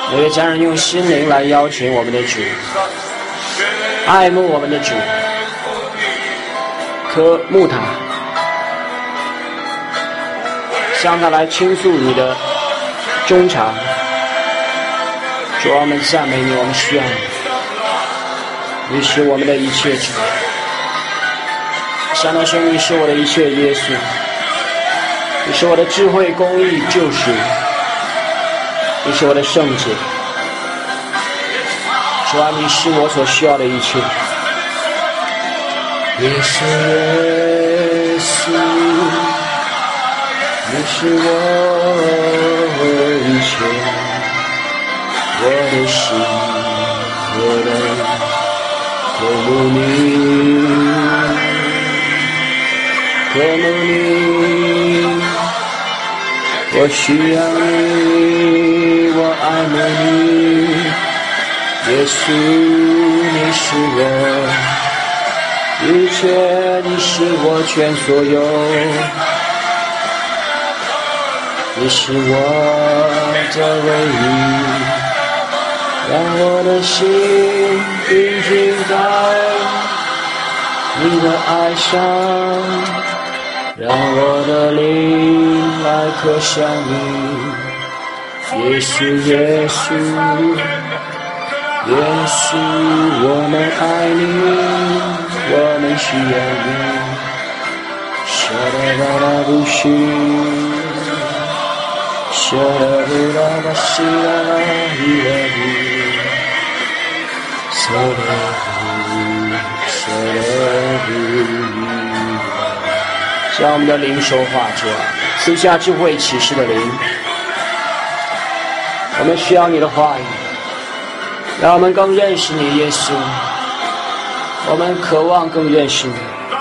每个家人用心灵来邀请我们的主，爱慕我们的主，棵木塔，向他来倾诉你的衷肠。主，我们赞美你，我们需要你，你是我们的一切主。向他说，你是我的一切耶稣，你是我的智慧、公义、救赎，你是我的圣洁。主啊，你是我所需要的一切。耶稣，耶稣，你是我一切，我的心，我的渴慕你，渴慕你，我需要你，我爱慕你，耶稣，你是我一切，你是我全所有，你是我的唯一，让我的心定睛在你的爱上，让我的灵来刻想你，耶稣，耶稣，耶稣，我们爱你，我们需要你。沙拉巴拉布西，沙拉布拉巴西拉伊拉布，沙拉布，沙拉布。将我们的灵收化主啊，赐下智慧启示的灵。我们需要你的话语，让我们更认识你，耶稣。我们渴望更认识你，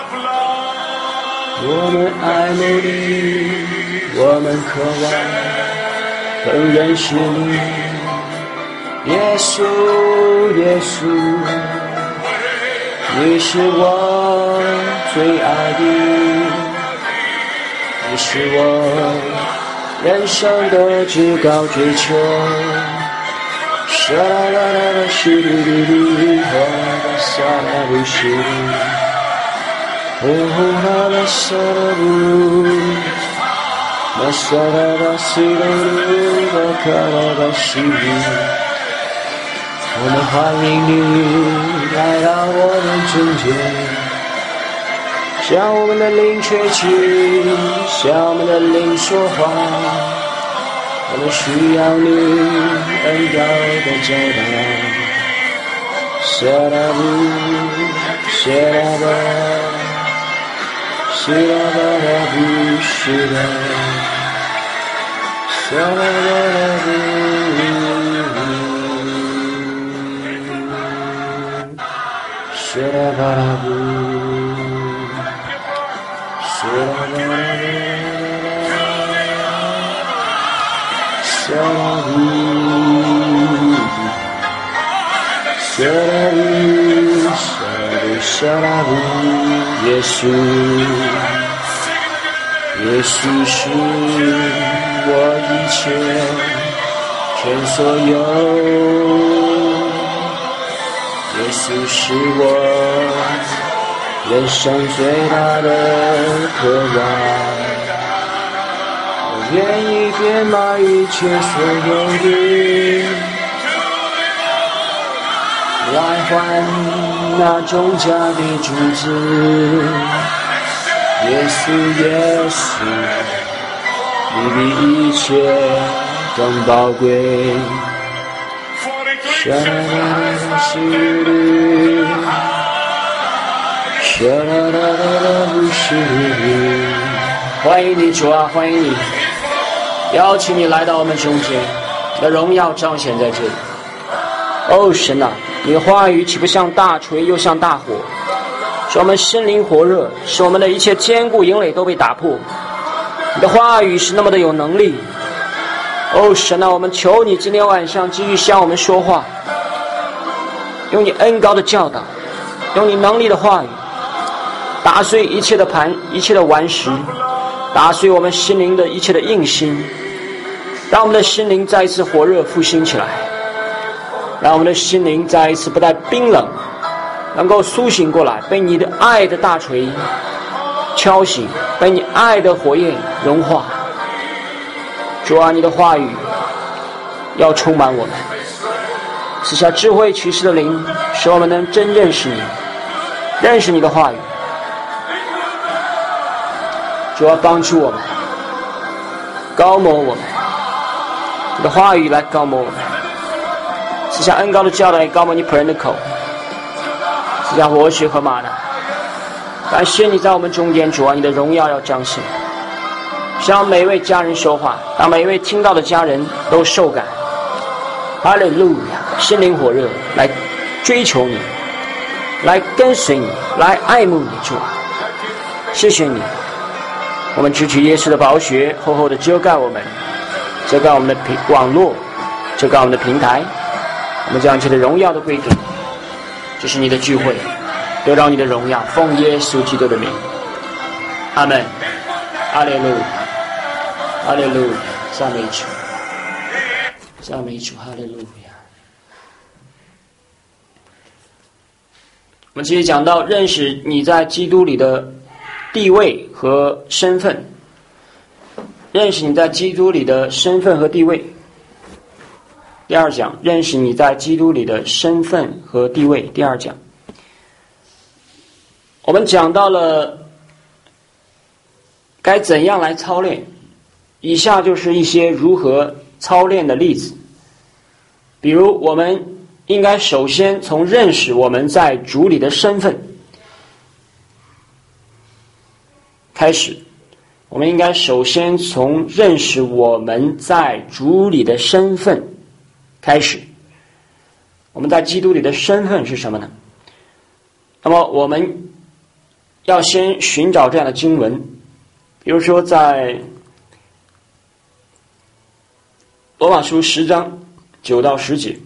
我们爱慕你，我们渴望更认识你，耶稣，耶稣，你是我最爱的，你是我人生的至高追求。沙啦啦啦啦，西哩哩哩，哈啦沙啦布西，哦啦啦沙啦布，啦沙啦啦西啦哩，啦卡啦啦西哩。我们欢迎你来到我们中间，向我们的灵吹气，向我们的灵说话。我们需要你恩膏的教导，沙拉布，沙拉巴，沙拉巴拉布，沙拉，沙拉巴拉布，沙拉巴拉布，沙拉巴拉布。沙拉布，沙拉布，沙拉布，耶稣，耶稣是我一切，全所有，耶稣是我人生最大的渴望。愿意变卖一切所有的，来换那重价的主子，耶稣，耶稣，你比一切更宝贵。沙啦啦西哩，沙啦啦啦布西哩。欢迎你主啊，欢迎你。邀请你来到我们中间，你的荣耀彰显在这里。哦，神啊，你的话语岂不像大锤又像大火，使我们心灵火热，使我们的一切坚固营垒都被打破。你的话语是那么的有能力。哦，神啊，我们求你今天晚上继续向我们说话，用你恩膏的教导，用你能力的话语，打碎一切的盘，一切的顽石，打碎我们心灵的一切的硬心，让我们的心灵再一次火热复兴起来。 让我们的心灵再一次不再冰冷，能够苏醒过来，被你的爱的大锤敲醒，被你爱的火焰融化。主啊，你的话语要充满我们，赐下智慧启示的灵，使我们能真认识你，认识你的话语。主啊，帮助我们，高摩我们，你的话语来高摩我们，赐下恩膏的教导来高摩你仆人的口，赐下活水和玛纳。感谢你在我们中间，主啊，你的荣耀要彰显，向每一位家人说话，让每一位听到的家人都受感。哈利路亚，心灵火热，来追求你，来跟随你，来爱慕你，主啊，谢谢你。我们支取耶稣的宝血，厚厚的遮盖我们，遮盖我们的网络，遮盖我们的平台。我们将一切的荣耀都归给你。这是你的聚会，得到你的荣耀，奉耶稣基督的名，阿们。哈利路亚，哈利路亚，赞美主，赞美主，哈利路亚。我们继续讲到认识你在基督里的地位和身份，认识你在基督里的身份和地位。第二讲，认识你在基督里的身份和地位。第二讲，我们讲到了该怎样来操练，以下就是一些如何操练的例子。比如，我们应该首先从认识我们在主里的身份开始，我们应该首先从认识我们在主里的身份开始。我们在基督里的身份是什么呢？那么我们要先寻找这样的经文，比如说在罗马书10章9到10节。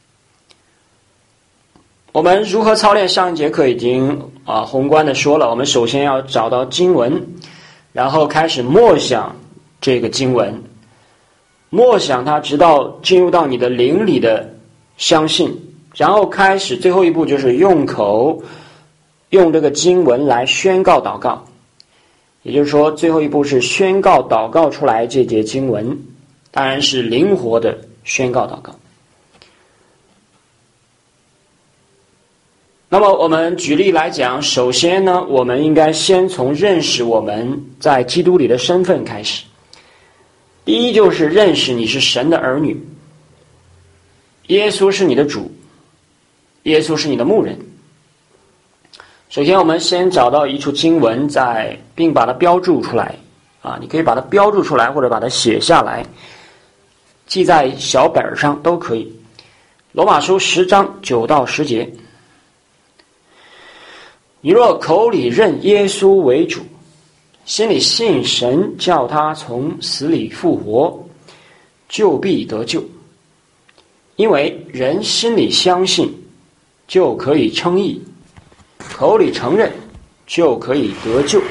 我们如何操练，上一节课已经宏观的说了。我们首先要找到经文，然后开始默想这个经文，默想它直到进入到你的灵里的相信，然后开始最后一步就是用口用这个经文来宣告祷告。也就是说，最后一步是宣告祷告出来这节经文，当然是灵活的宣告祷告。那么我们举例来讲，首先呢，我们应该先从认识我们在基督里的身份开始。第一就是认识你是神的儿女，耶稣是你的主，耶稣是你的牧人。首先我们先找到一处经文，并把它标注出来你可以把它标注出来，或者把它写下来，记在小本上都可以。罗马书10章9到10节，你若口里认耶稣为主，心里信神叫他从死里复活，就必得救。因为人心里相信，就可以称义，口里承认，就可以得救。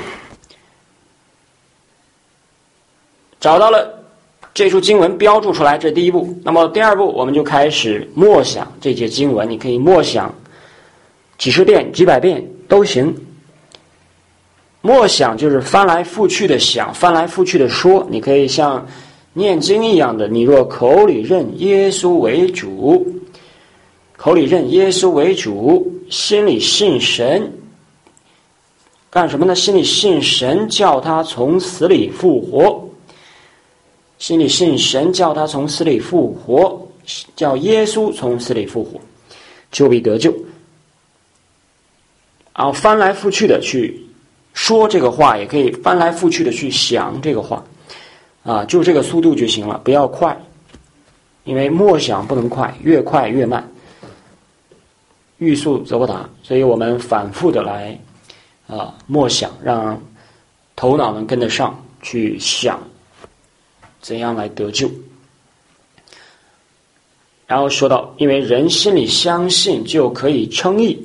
找到了这处经文标注出来，这第一步。那么第二步，我们就开始默想这节经文。你可以默想几十遍、几百遍都行。默想就是翻来覆去的想，翻来覆去的说。你可以像念经一样的，你若口里认耶稣为主，口里认耶稣为主，心里信神，干什么呢？心里信神叫他从死里复活，心里信神叫他从死里复活，叫耶稣从死里复活，就必得救。然后翻来覆去的去说这个话，也可以翻来覆去的去想这个话就这个速度就行了，不要快，因为默想不能快，越快越慢，欲速则不达。所以我们反复的来默想，让头脑能跟得上，去想怎样来得救。然后说到，因为人心里相信就可以称义，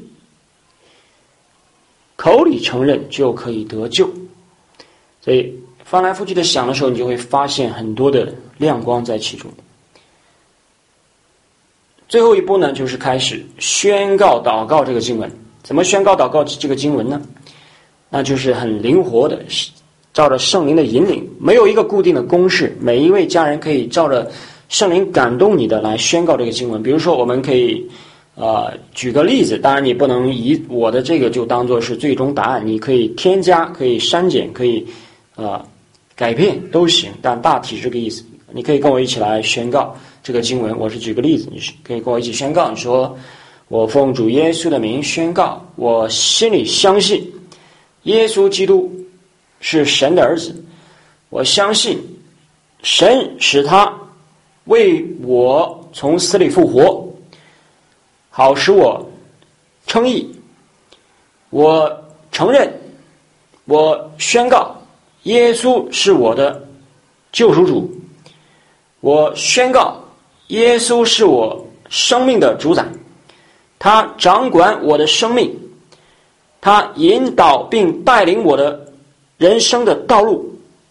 口里承认就可以得救。所以翻来覆去的想的时候，你就会发现很多的亮光在其中。 最后一步呢，就是开始宣告祷告这个经文。怎么宣告祷告这个经文呢？那就是很灵活的，照着圣灵的引领，没有一个固定的公式，每一位家人可以照着圣灵感动你的来宣告这个经文。比如说我们可以举个例子，当然你不能以我的这个就当做是最终答案，你可以添加，可以删减，可以改变都行，但大体是这个意思。你可以跟我一起来宣告这个经文。我是举个例子，你可以跟我一起宣告，你说：我奉主耶稣的名宣告，我心里相信耶稣基督是神的儿子，我相信神使他为我从死里复活，好使我称义。我承认，我宣告耶稣是我的救赎主，我宣告耶稣是我生命的主宰，他掌管我的生命，他引导并带领我的人生的道路。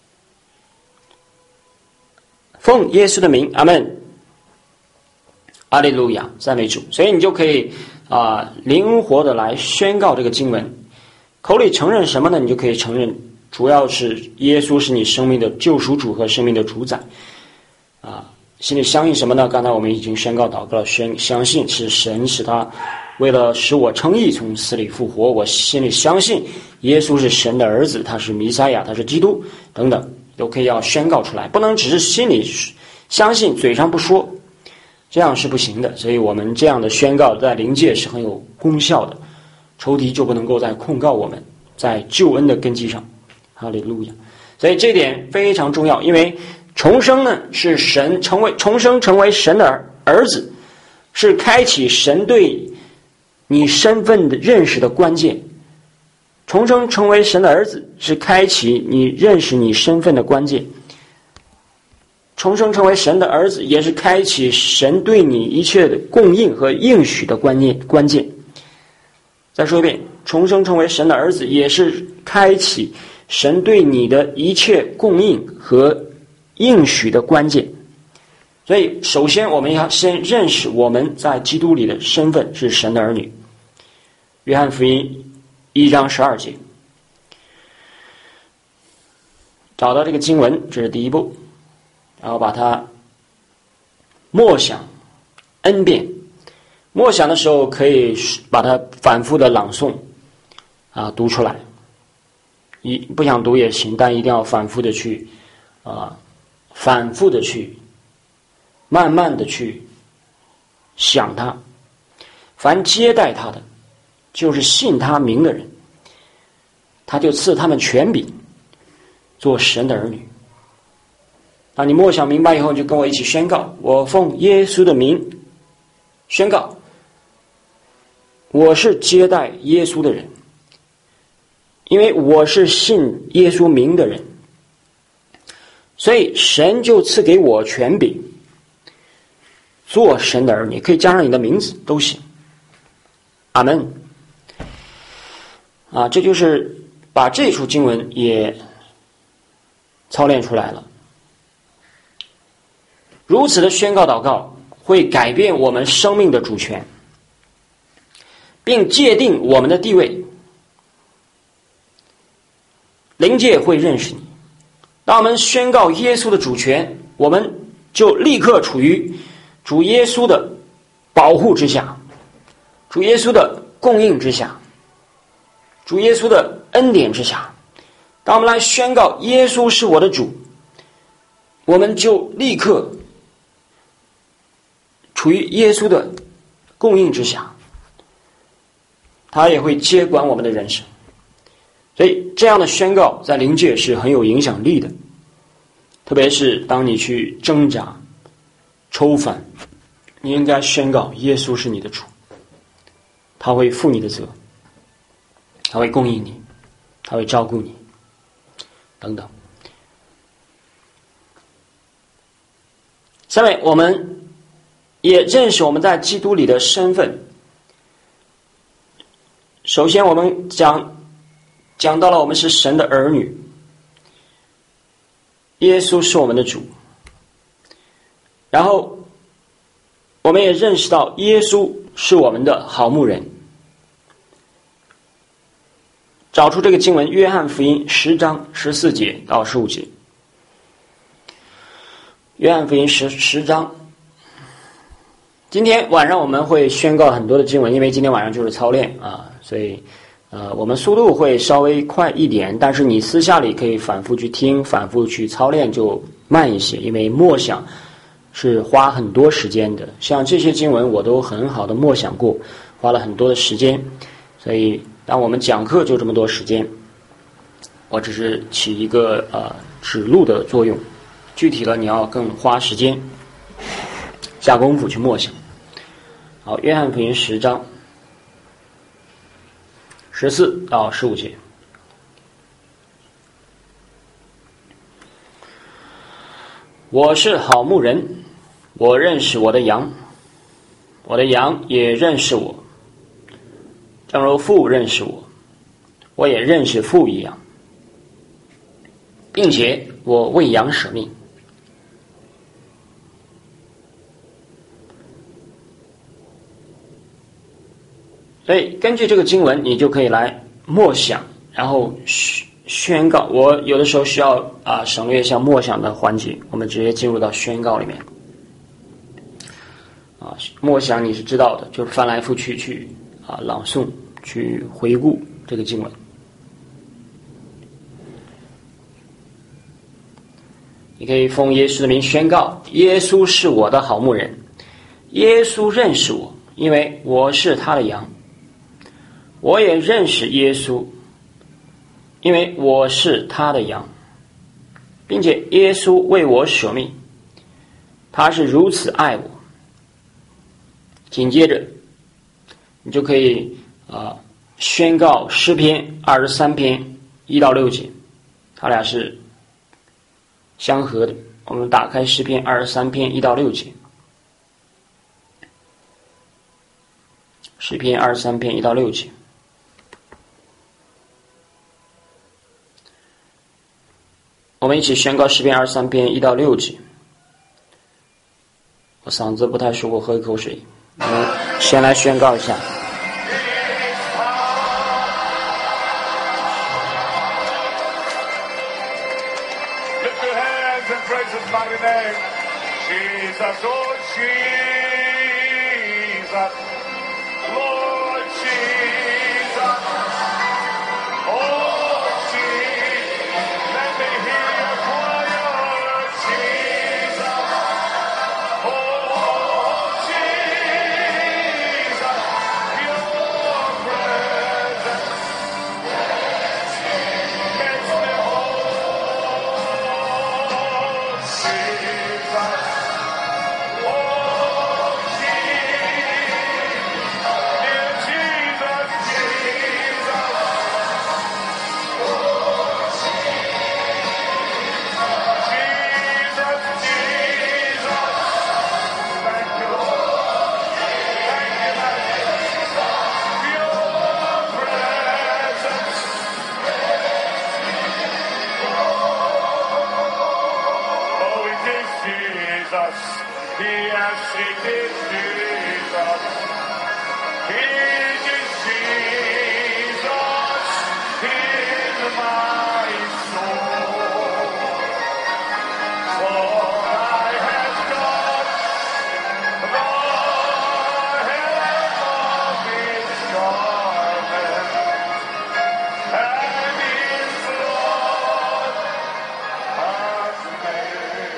奉耶稣的名，阿们，阿利路亚，赞美主。所以你就可以灵活的来宣告这个经文。口里承认什么呢？你就可以承认，主要是耶稣是你生命的救赎主和生命的主宰。心里相信什么呢？刚才我们已经宣告祷告了，相信是神使他为了使我称义从死里复活。我心里相信耶稣是神的儿子，他是弥赛亚，他是基督等等，都可以要宣告出来，不能只是心里相信嘴上不说，这样是不行的。所以我们这样的宣告在灵界是很有功效的，仇敌就不能够再控告我们，在救恩的根基上。哈利路亚。所以这点非常重要，因为重生呢是重生成为神的儿子，是开启神对你身份的认识的关键。重生成为神的儿子是开启你认识你身份的关键。重生成为神的儿子也是开启神对你一切的供应和应许的关键。再说一遍，重生成为神的儿子也是开启神对你的一切供应和应许的关键。所以首先我们要先认识我们在基督里的身份是神的儿女。约翰福音1章12节，找到这个经文，这是第一步，然后把它默想 N 遍。默想的时候可以把它反复的朗诵读出来，不想读也行，但一定要反复的去慢慢的去想它。凡接待他的，就是信他名的人，他就赐他们权柄做神的儿女。你默想明白以后，就跟我一起宣告：我奉耶稣的名宣告，我是接待耶稣的人，因为我是信耶稣名的人，所以神就赐给我权柄做神的儿女，可以加上你的名字都行。阿们。这就是把这处经文也操练出来了。如此的宣告祷告会改变我们生命的主权，并界定我们的地位。灵界会认识你。当我们宣告耶稣的主权，我们就立刻处于主耶稣的保护之下，主耶稣的供应之下，主耶稣的恩典之下。当我们来宣告耶稣是我的主，我们就立刻处于耶稣的供应之下，他也会接管我们的人生。所以这样的宣告在灵界是很有影响力的，特别是当你去挣扎抽反，你应该宣告耶稣是你的主，他会负你的责，他会供应你，他会照顾你等等。下面我们也认识我们在基督里的身份。首先我们讲到了我们是神的儿女，耶稣是我们的主，然后我们也认识到耶稣是我们的好牧人。找出这个经文，约翰福音10章14节到15节。约翰福音10章。今天晚上我们会宣告很多的经文，因为今天晚上就是操练啊，所以我们速度会稍微快一点，但是你私下里可以反复去听，反复去操练就慢一些，因为默想是花很多时间的。像这些经文我都很好的默想过，花了很多的时间，所以当我们讲课就这么多时间，我只是起一个指路的作用，具体的你要更花时间下功夫去默想。好，约翰福音10章14到15节。我是好牧人，我认识我的羊，我的羊也认识我，正如父认识我，我也认识父一样，并且我为羊舍命。所以根据这个经文，你就可以来默想，然后宣告。我有的时候需要省略一下默想的环节，我们直接进入到宣告里面。默想你是知道的，就是翻来覆去去朗诵，去回顾这个经文。你可以奉耶稣的名宣告：耶稣是我的好牧人，耶稣认识我，因为我是他的羊。我也认识耶稣，因为我是他的羊，并且耶稣为我舍命，他是如此爱我。紧接着你就可以宣告诗篇23篇1到6节，它俩是相合的。我们打开诗篇23篇1到6节。诗篇23篇1到6节。我们一起宣告诗篇23篇1到6节。我嗓子不太舒服，喝一口水。我们先来宣告一下。 Lift your hands and praise his mighty name. Jesus, oh Jesus, Lord Jesus, oh Jesus, let me hear your choir, Jesus, oh Jesus, your presence makes me whole, Jesus. Yes, he did, Jesus. He is Jesus in my soul. For I have touched the hem of his garment, and his blood has made.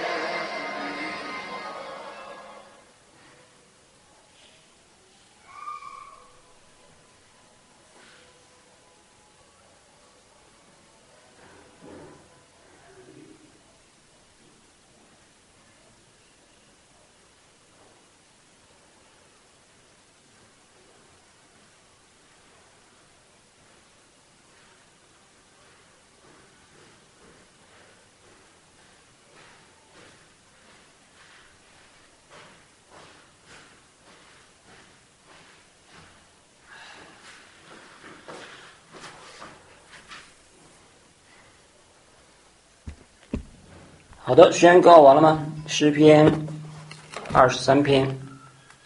好的，宣告完了吗？诗篇23篇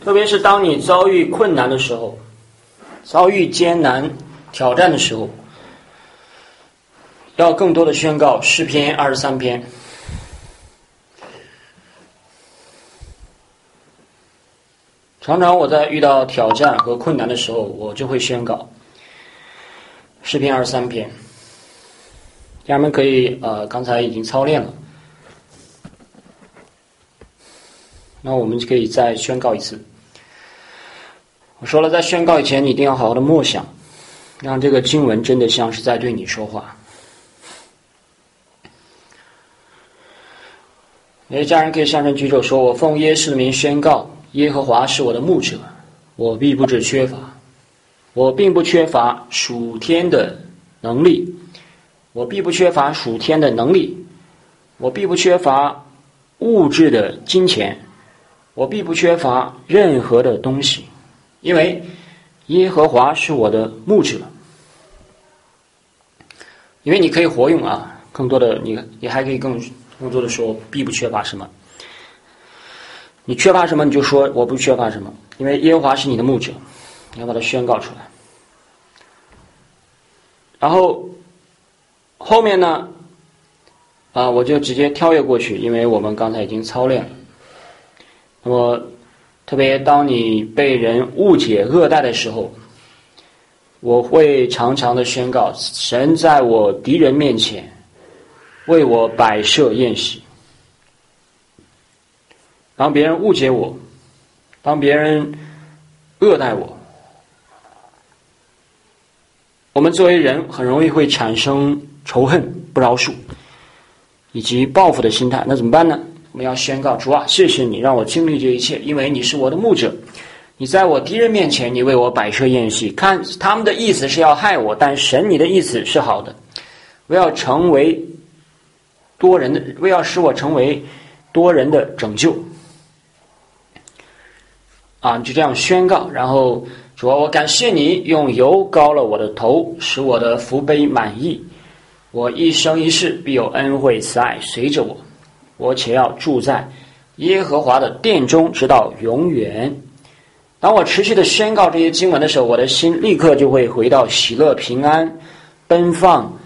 特别是当你遭遇困难的时候，遭遇艰难挑战的时候，要更多的宣告诗篇23篇。常常我在遇到挑战和困难的时候，我就会宣告诗篇23篇。家人们可以刚才已经操练了，那我们就可以再宣告一次。我说了，在宣告以前，你一定要好好的默想，让这个经文真的像是在对你说话。有些家人可以上声举手说：“我奉耶稣的名宣告，耶和华是我的牧者，我必不致缺乏。我并不缺乏属天的能力，我必不缺乏属天的能力，我必不缺乏物质的金钱，我必不缺乏任何的东西，因为耶和华是我的牧者。”因为你可以活用啊，更多的你还可以更多的说必不缺乏什么。你缺乏什么你就说我不缺乏什么，因为耶和华是你的牧者，你要把它宣告出来。然后后面呢我就直接跳跃过去，因为我们刚才已经操练了。那么特别当你被人误解恶待的时候，我会常常的宣告，神在我敌人面前为我摆设宴席。当别人误解我，当别人恶待我，我们作为人很容易会产生仇恨、不饶恕以及报复的心态。那怎么办呢？我们要宣告，主啊，谢谢你让我经历这一切，因为你是我的牧者，你在我敌人面前，你为我摆设宴席。看他们的意思是要害我，但神你的意思是好的，为要成为多人的，为要使我成为多人的拯救。你就这样宣告，然后主啊，我感谢你用油膏了我的头，使我的福杯满溢。我一生一世必有恩惠慈爱随着我，我且要住在耶和华的殿中，直到永远。当我持续的宣告这些经文的时候，我的心立刻就会回到喜乐、平安、奔放、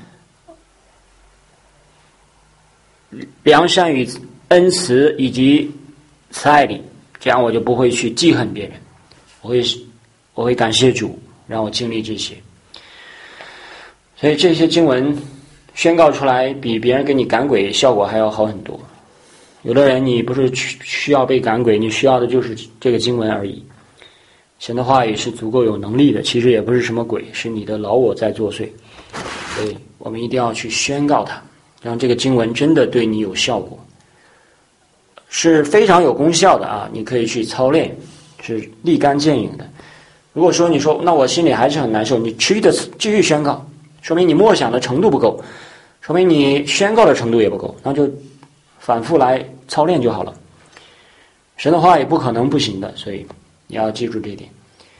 良善与恩慈以及慈爱里，这样我就不会去记恨别人，我会感谢主让我经历这些。所以这些经文宣告出来比别人给你赶鬼效果还要好很多。有的人你不是需要被赶鬼，你需要的就是这个经文而已。神的话语是足够有能力的，其实也不是什么鬼，是你的老我在作祟。所以我们一定要去宣告它，让这个经文真的对你有效果，是非常有功效的啊！你可以去操练，是立竿见影的。如果说你说那我心里还是很难受，你持续的继续宣告，说明你默想的程度不够，说明你宣告的程度也不够，那就反复来操练就好了。神的话也不可能不行的，所以你要记住这一点。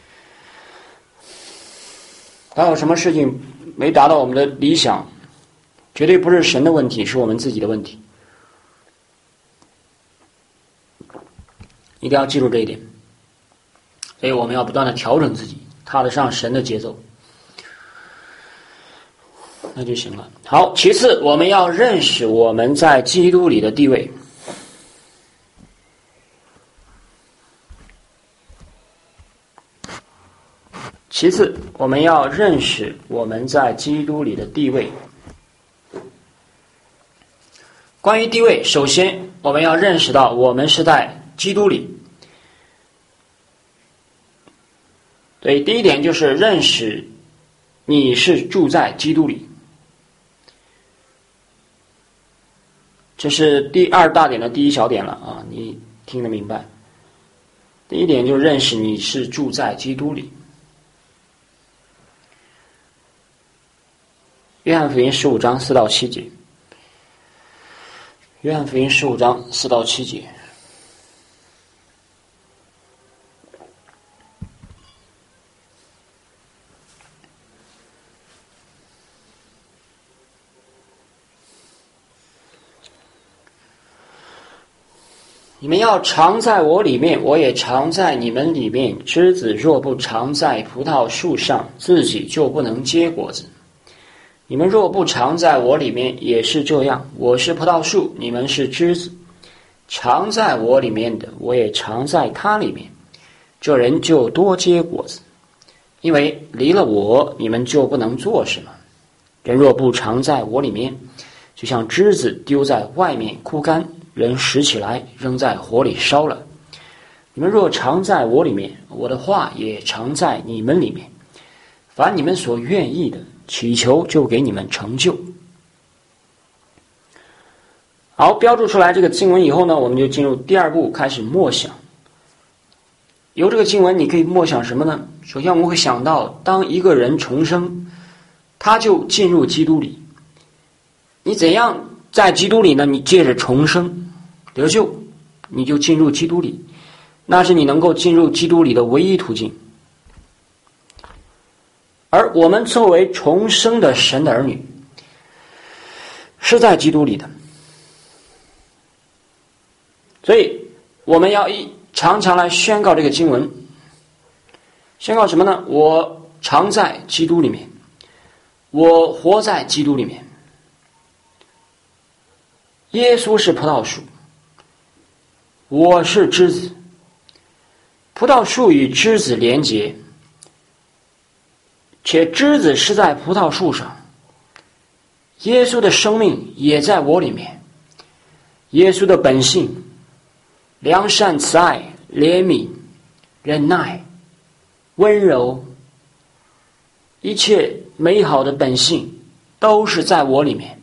当有什么事情没达到我们的理想，绝对不是神的问题，是我们自己的问题。一定要记住这一点。所以我们要不断的调整自己，踏得上神的节奏，那就行了。好，其次我们要认识我们在基督里的地位。其次，我们要认识我们在基督里的地位。关于地位，首先我们要认识到我们是在基督里。所以第一点就是认识你是住在基督里。这是第二大点的第一小点了啊，你听得明白。第一点就是认识你是住在基督里。约翰福音15章4到7节。约翰福音15章4到7节。 你们要常在我里面，我也常在你们里面。枝子若不常在葡萄树上，自己就不能结果子。你们若不常在我里面，也是这样。我是葡萄树，你们是枝子。常在我里面的，我也常在他里面。这人就多结果子，因为离了我，你们就不能做什么。人若不常在我里面，就像枝子丢在外面枯干，人拾起来扔在火里烧了。你们若常在我里面，我的话也常在你们里面。凡你们所愿意的，祈求就给你们成就。好，标注出来这个经文以后呢，我们就进入第二步，开始默想。由这个经文你可以默想什么呢？首先我们会想到，当一个人重生，他就进入基督里。你怎样在基督里呢？你借着重生得救，你就进入基督里，那是你能够进入基督里的唯一途径。而我们作为重生的神的儿女，是在基督里的，所以我们要常常来宣告这个经文。宣告什么呢？我常在基督里面，我活在基督里面。耶稣是葡萄树，我是枝子。葡萄树与枝子连结，且枝子是在葡萄树上。耶稣的生命也在我里面。耶稣的本性，良善、慈爱、怜悯、忍耐、温柔，一切美好的本性都是在我里面。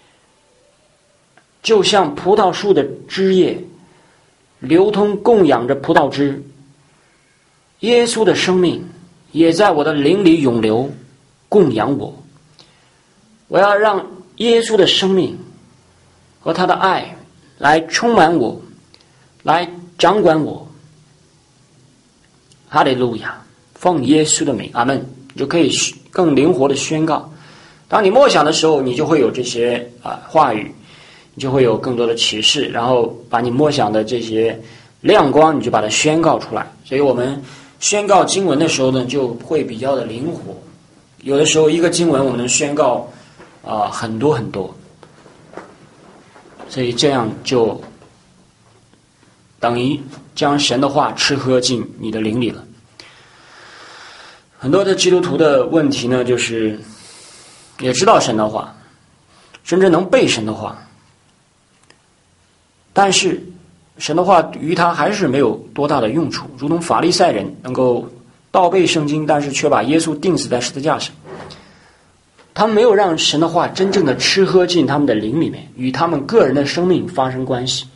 就像葡萄树的枝叶流通供养着葡萄枝，耶稣的生命也在我的灵里涌流，供养我。我要让耶稣的生命和他的爱来充满我，来掌管我。哈利路亚，奉耶稣的名，阿们。你就可以更灵活的宣告。当你默想的时候，你就会有这些话语，你就会有更多的启示，然后把你默想的这些亮光，你就把它宣告出来。所以我们宣告经文的时候呢，就会比较的灵活。有的时候一个经文我们能宣告很多很多，所以这样就等于将神的话吃喝进你的灵里了。很多的基督徒的问题呢，就是也知道神的话，甚至能背神的话，但是神的话于他还是没有多大的用处，如同法利赛人能够倒背圣经，但是却把耶稣钉死在十字架上。他们没有让神的话真正的吃喝进他们的灵里面，与他们个人的生命发生关系。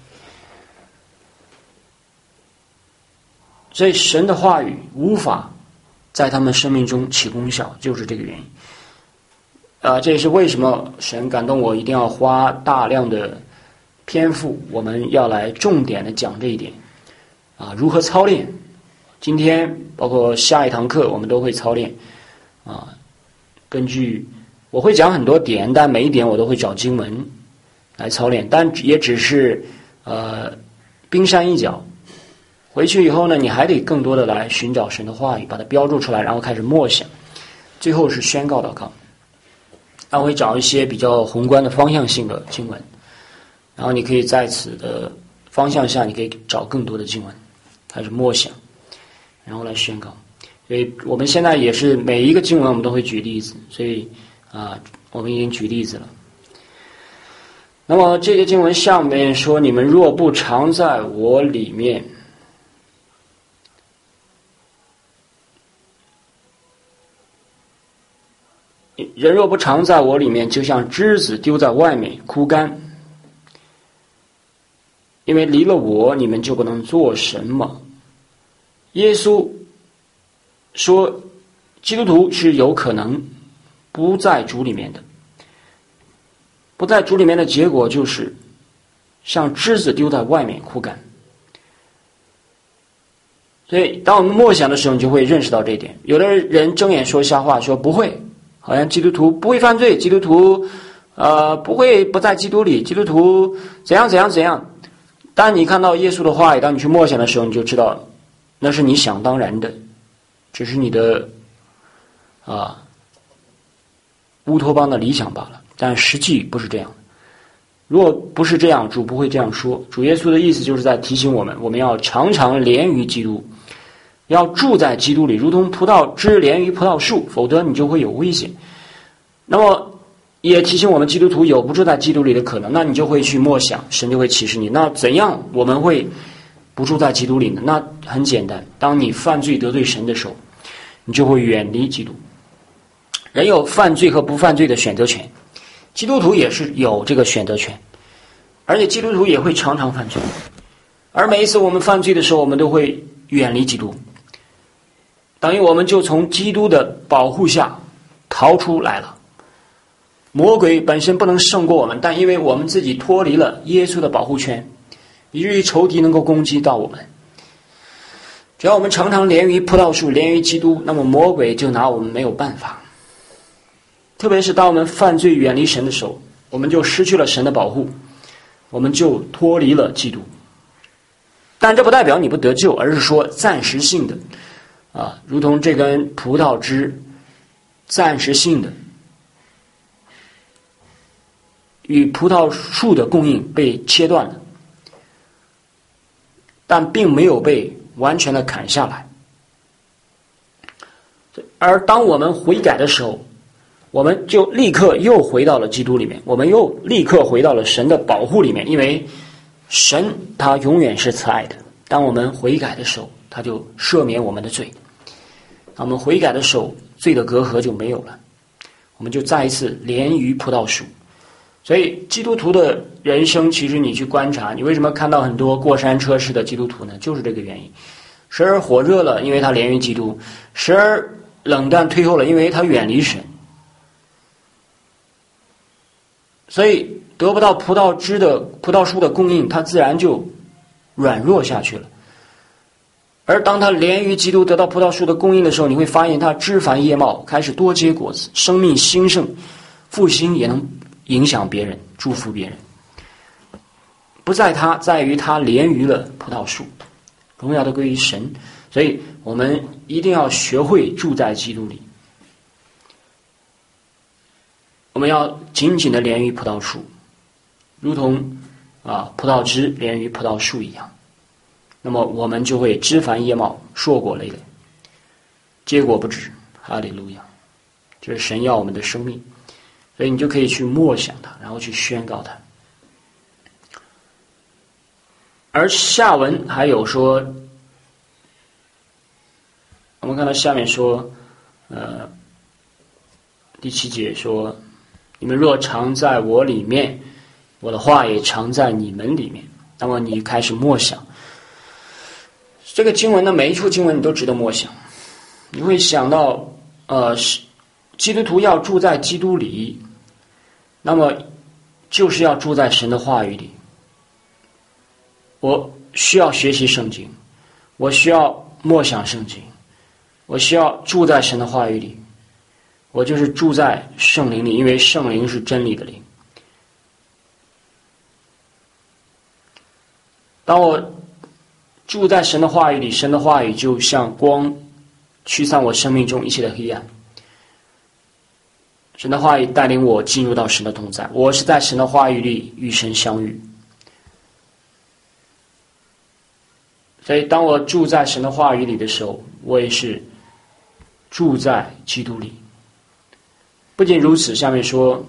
所以神的话语无法在他们生命中起功效，就是这个原因。这也是为什么神感动我一定要花大量的篇幅，我们要来重点的讲这一点如何操练。今天包括下一堂课我们都会操练根据我会讲很多点，但每一点我都会找经文来操练，但也只是冰山一角。回去以后呢，你还得更多的来寻找神的话语，把它标注出来，然后开始默想，最后是宣告祷告。我会找一些比较宏观的方向性的经文，然后你可以在此的方向下，你可以找更多的经文，开始默想，然后来宣告。所以我们现在也是每一个经文我们都会举例子，所以我们已经举例子了。那么这些经文下面说，你们若不常在我里面，人若不常在我里面，就像枝子丢在外面枯干。因为离了我，你们就不能做什么。耶稣说，基督徒是有可能不在主里面的。不在主里面的结果就是像枝子丢在外面枯干。所以当我们默想的时候，你就会认识到这一点。有的人睁眼说瞎话，说不会，好像基督徒不会犯罪，基督徒不会不在基督里，基督徒怎样怎样怎样。 当你看到耶稣的话语，当你去默想的时候，你就知道那是你想当然的，只是你的乌托邦的理想罢了，但实际不是这样的。如果不是这样，主不会这样说。主耶稣的意思就是在提醒我们，我们要常常连于基督，要住在基督里，如同葡萄枝连于葡萄树，否则你就会有危险。那么也提醒我们，基督徒有不住在基督里的可能，那你就会去默想，神就会启示你。那怎样我们会不住在基督里呢？那很简单，当你犯罪得罪神的时候，你就会远离基督。人有犯罪和不犯罪的选择权，基督徒也是有这个选择权，而且基督徒也会常常犯罪，而每一次我们犯罪的时候，我们都会远离基督，等于我们就从基督的保护下逃出来了。魔鬼本身不能胜过我们，但因为我们自己脱离了耶稣的保护圈，以至于仇敌能够攻击到我们。只要我们常常连于葡萄树，连于基督，那么魔鬼就拿我们没有办法。特别是当我们犯罪远离神的时候，我们就失去了神的保护，我们就脱离了基督。但这不代表你不得救，而是说暂时性的如同这根葡萄枝暂时性的与葡萄树的供应被切断了，但并没有被完全的砍下来。而当我们悔改的时候，我们就立刻又回到了基督里面，我们又立刻回到了神的保护里面，因为神他永远是慈爱的。当我们悔改的时候，他就赦免我们的罪。当我们悔改的时候，罪的隔阂就没有了，我们就再一次连于葡萄树。所以基督徒的人生，其实你去观察，你为什么看到很多过山车式的基督徒呢？就是这个原因。时而火热了，因为他连于基督；时而冷淡退后了，因为他远离神。所以得不到葡萄树的供应，他自然就软弱下去了。而当他连于基督得到葡萄树的供应的时候，你会发现他枝繁叶茂，开始多结果子，生命兴盛，复兴也能影响别人，祝福别人。不在他，在于他连于了葡萄树，荣耀都归于神。所以我们一定要学会住在基督里，我们要紧紧的连于葡萄树，如同葡萄枝连于葡萄树一样。那么我们就会枝繁叶茂，硕果累累，结果不止。哈利路亚！这是神要我们的生命，所以你就可以去默想它，然后去宣告它。而下文还有说，我们看到下面说，第7节说，你们若常在我里面，我的话也常在你们里面。那么你开始默想这个经文的每一处经文，你都值得默想。你会想到基督徒要住在基督里，那么就是要住在神的话语里。我需要学习圣经，我需要默想圣经，我需要住在神的话语里，我就是住在圣灵里，因为圣灵是真理的灵。当我住在神的话语里，神的话语就像光，驱散我生命中一切的黑暗。神的话语带领我进入到神的同在，我是在神的话语里与神相遇。所以当我住在神的话语里的时候，我也是住在基督里。不仅如此，下面说，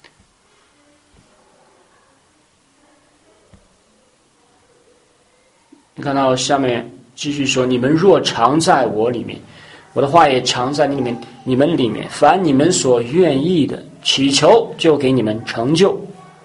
你看到下面继续说，你们若常在我里面，我的话也常在你们里面，凡你们所愿意的祈求，就给你们成就。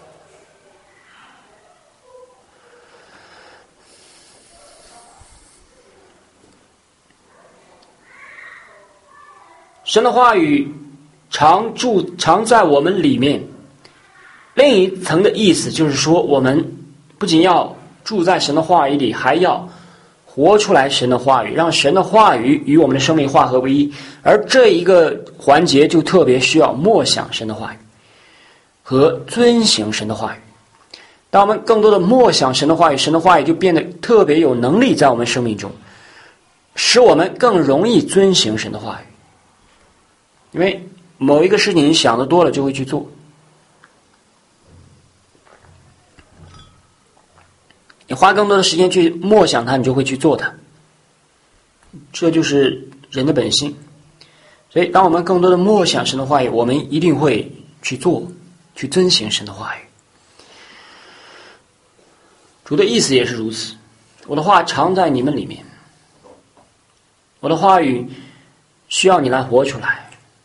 神的话语常在我们里面。另一层的意思就是说，我们不仅要住在神的话语里，还要活出来神的话语，让神的话语与我们的生命化合为一。而这一个环节就特别需要默想神的话语和遵行神的话语。 当我们更多的默想神的话语，神的话语就变得特别有能力在我们生命中，使我们更容易遵行神的话语。因为某一个事情你想的多了就会去做，你花更多的时间去默想它，你就会去做它，这就是人的本性。所以当我们更多的默想神的话语，我们一定会去做，去遵行神的话语。主的意思也是如此，我的话常在你们里面，我的话语需要你来活出来，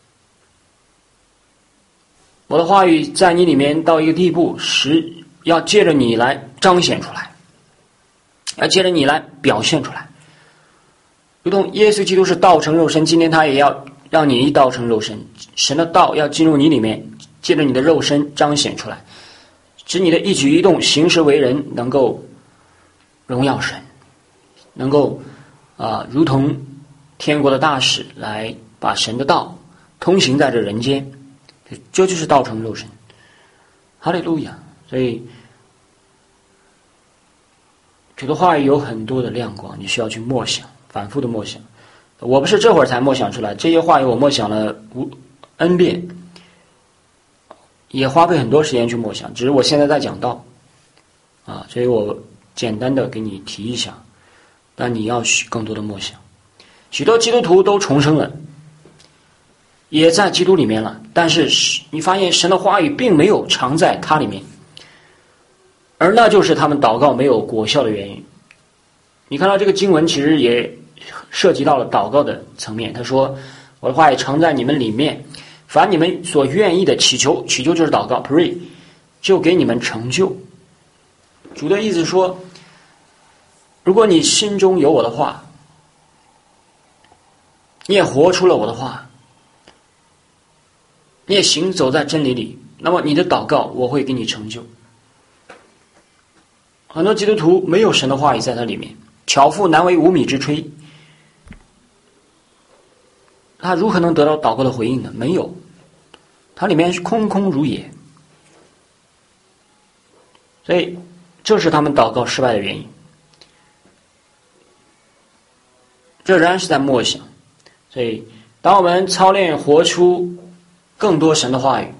我的话语在你里面到一个地步，要借着你来彰显出来，要借着你来表现出来。如同耶稣基督是道成肉身，今天他也要让你一道成肉身，神的道要进入你里面，借着你的肉身彰显出来，使你的一举一动行事为人能够荣耀神，能够如同天国的大使来把神的道通行在这人间，这就是道成肉身。哈利路亚！所以主的话语有很多的亮光，你需要去默想，反复的默想。我不是这会儿才默想出来，这些话语我默想了N 遍，也花费很多时间去默想，只是我现在在讲道所以我简单的给你提一下，但你要更多的默想。许多基督徒都重生了，也在基督里面了，但是你发现神的话语并没有常在他里面，而那就是他们祷告没有果效的原因。你看到这个经文其实也涉及到了祷告的层面，他说我的话语常在你们里面，凡你们所愿意的祈求就是祷告 pray， 就给你们成就。主的意思说，如果你心中有我的话，你也活出了我的话，你也行走在真理里，那么你的祷告我会给你成就。很多基督徒没有神的话语在他里面，巧妇难为无米之炊，他如何能得到祷告的回应呢？没有，他里面是空空如也。所以这是他们祷告失败的原因。这仍然是在默想。所以当我们操练活出更多神的话语，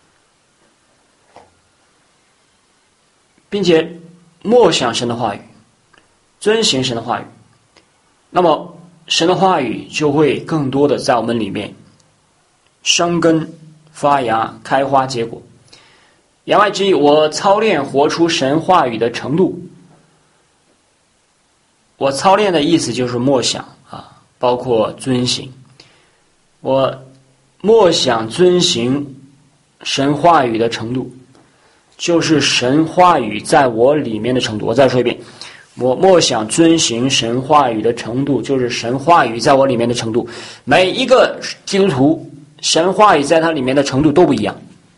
并且默想神的话语，遵行神的话语，那么神的话语就会更多的在我们里面生根发芽开花结果。言外之意，我操练活出神话语的程度，我操练的意思就是默想包括遵行。我默想遵行神话语的程度，就是神话语在我里面的程度。我再说一遍，我默想遵行神话语的程度，就是神话语在我里面的程度。每一个基督徒，神话语在他里面的程度都不一样。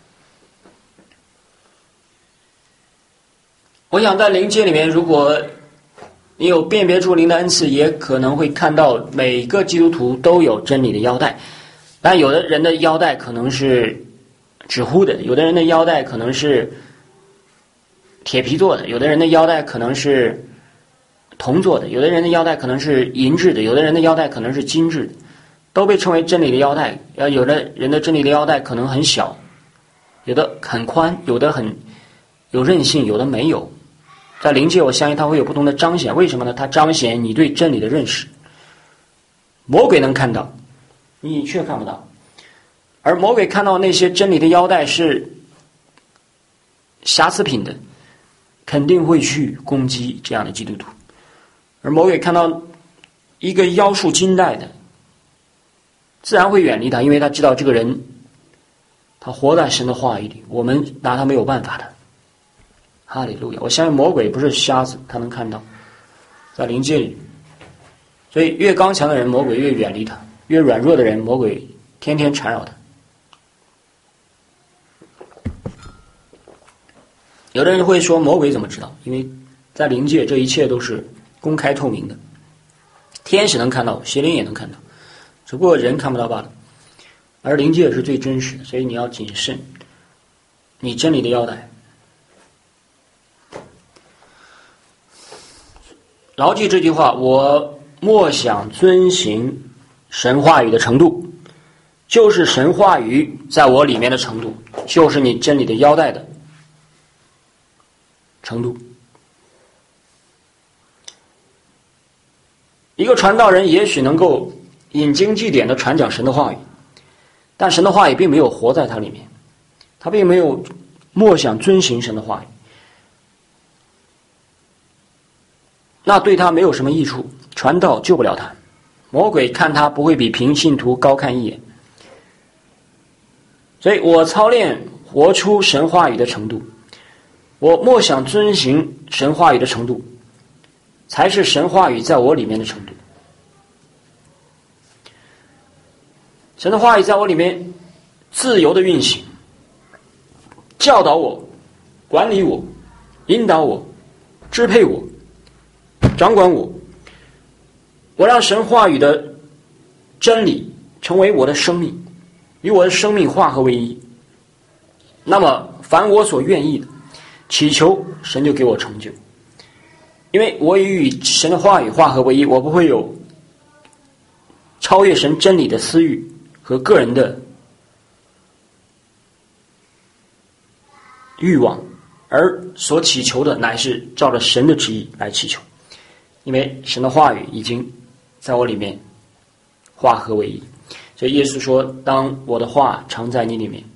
我想在灵界里面，如果你有辨别出灵的恩赐，也可能会看到每个基督徒都有真理的腰带，但有的人的腰带可能是纸糊的，有的人的腰带可能是铁皮做的，有的人的腰带可能是铜做的，有的人的腰带可能是银质的，有的人的腰带可能是金质的，都被称为真理的腰带。有的人的真理的腰带可能很小，有的很宽，有的很有韧性，有的没有。在灵界我相信它会有不同的彰显，为什么呢？它彰显你对真理的认识。魔鬼能看到，你却看不到，而魔鬼看到那些真理的腰带是瑕疵品的，肯定会去攻击这样的基督徒。而魔鬼看到一个腰束金带的，自然会远离他，因为他知道这个人他活在神的话语里，我们拿他没有办法的。哈利路亚！我相信魔鬼不是瞎子，他能看到在灵界里。所以越刚强的人，魔鬼越远离他；越软弱的人，魔鬼天天缠绕他。有的人会说，魔鬼怎么知道？因为在灵界这一切都是公开透明的，天使能看到，邪灵也能看到，只不过人看不到罢了。而灵界是最真实的，所以你要谨慎你真理的腰带。 牢记这句话，我默想遵行神话语的程度，就是神话语在我里面的程度，就是你真理的腰带的程度。一个传道人也许能够引经据典的传讲神的话语，但神的话语并没有活在他里面，他并没有默想遵行神的话语，那对他没有什么益处，传道救不了他，魔鬼看他不会比平信徒高看一眼。所以我操练活出神话语的程度，我默想遵行神话语的程度，才是神话语在我里面的程度。神的话语在我里面自由的运行，教导我，管理我，引导我，支配我，掌管我。我让神话语的真理成为我的生命，与我的生命化合为一。那么凡我所愿意的，祈求神就给我成就。因为我与神的话语化合为一，我不会有超越神真理的私欲和个人的欲望，而所祈求的乃是照着神的旨意来祈求。因为神的话语已经在我里面化合为一，所以耶稣说，当我的话常在你里面，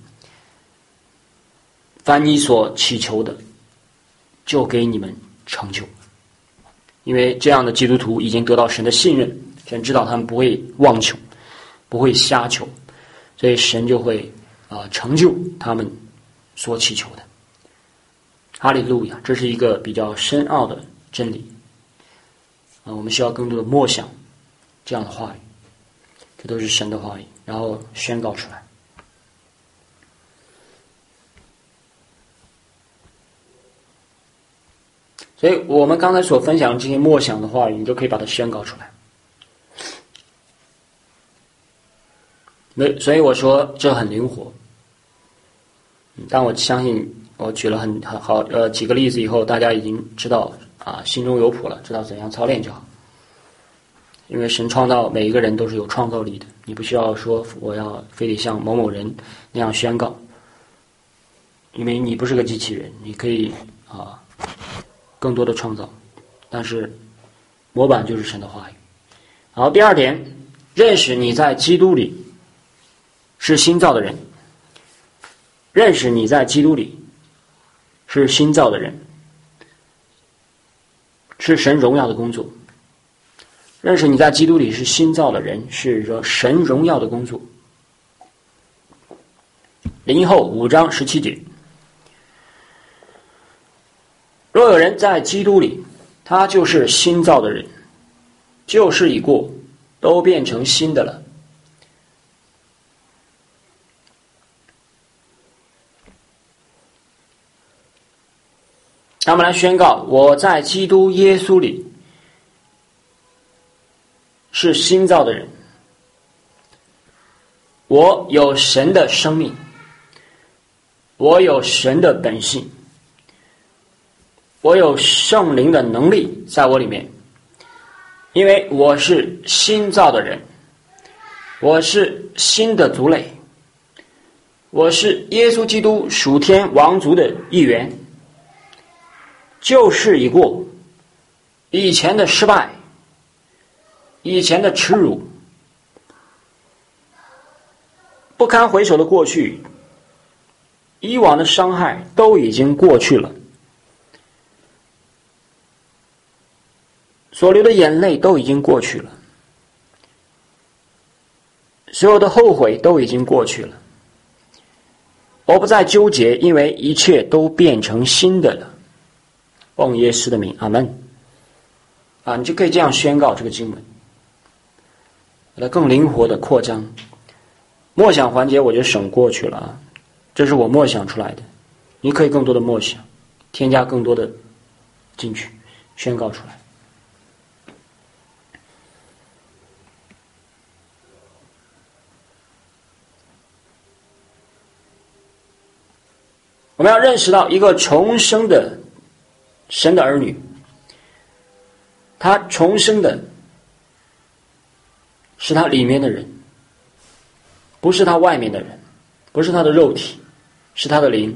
凡你所祈求的就给你们成就。因为这样的基督徒已经得到神的信任，神知道他们不会妄求，不会瞎求，所以神就会成就他们所祈求的。哈利路亚！这是一个比较深奥的真理我们需要更多的默想这样的话语，这都是神的话语，然后宣告出来。所以我们刚才所分享的这些默想的话语，你都可以把它宣告出来。所以我说这很灵活。但我相信我举了很好几个例子以后，大家已经知道心中有谱了，知道怎样操练就好。因为神创造每一个人都是有创造力的，你不需要说我要非得像某某人那样宣告，因为你不是个机器人，你可以更多的创造，但是模板就是神的话语。好，第二点，认识你在基督里是新造的人。认识你在基督里是新造的人，是神荣耀的工作。认识你在基督里是新造的人，是神荣耀的工作。林后5章17节，若有人在基督里，他就是新造的人，旧事已过，都变成新的了。他们来宣告，我在基督耶稣里是新造的人，我有神的生命，我有神的本性，我有圣灵的能力在我里面，因为我是新造的人，我是新的族类，我是耶稣基督属天王族的一员。旧事已过，以前的失败，以前的耻辱，不堪回首的过去，以往的伤害都已经过去了，所流的眼泪都已经过去了，所有的后悔都已经过去了，我不再纠结，因为一切都变成新的了。奉耶稣的名，阿们。你就可以这样宣告这个经文，把它更灵活的扩张。默想环节我就省过去了这是我默想出来的，你可以更多的默想，添加更多的进去，宣告出来。我们要认识到一个重生的神的儿女， 他重生的是他里面的人，不是他外面的人，不是他的肉体，是他的灵。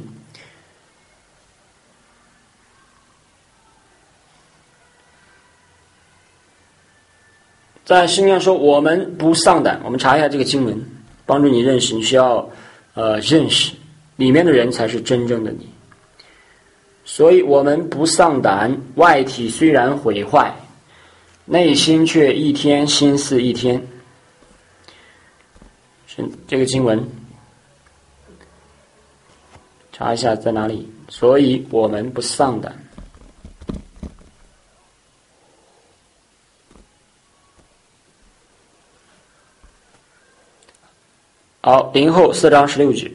在圣经上说我们不丧胆，我们查一下这个经文，帮助你认识。你需要认识里面的人才是真正的你。所以我们不丧胆，外体虽然毁坏，内心却一天心思一天。是这个经文查一下在哪里。所以我们不丧胆。好，林后4章16节，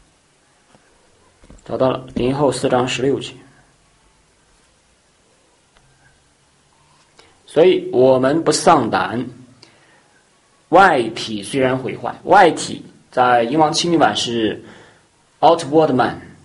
找到了。林后4章16节。所以我们不丧胆，外体虽然毁坏，外体在英王清译版是 outward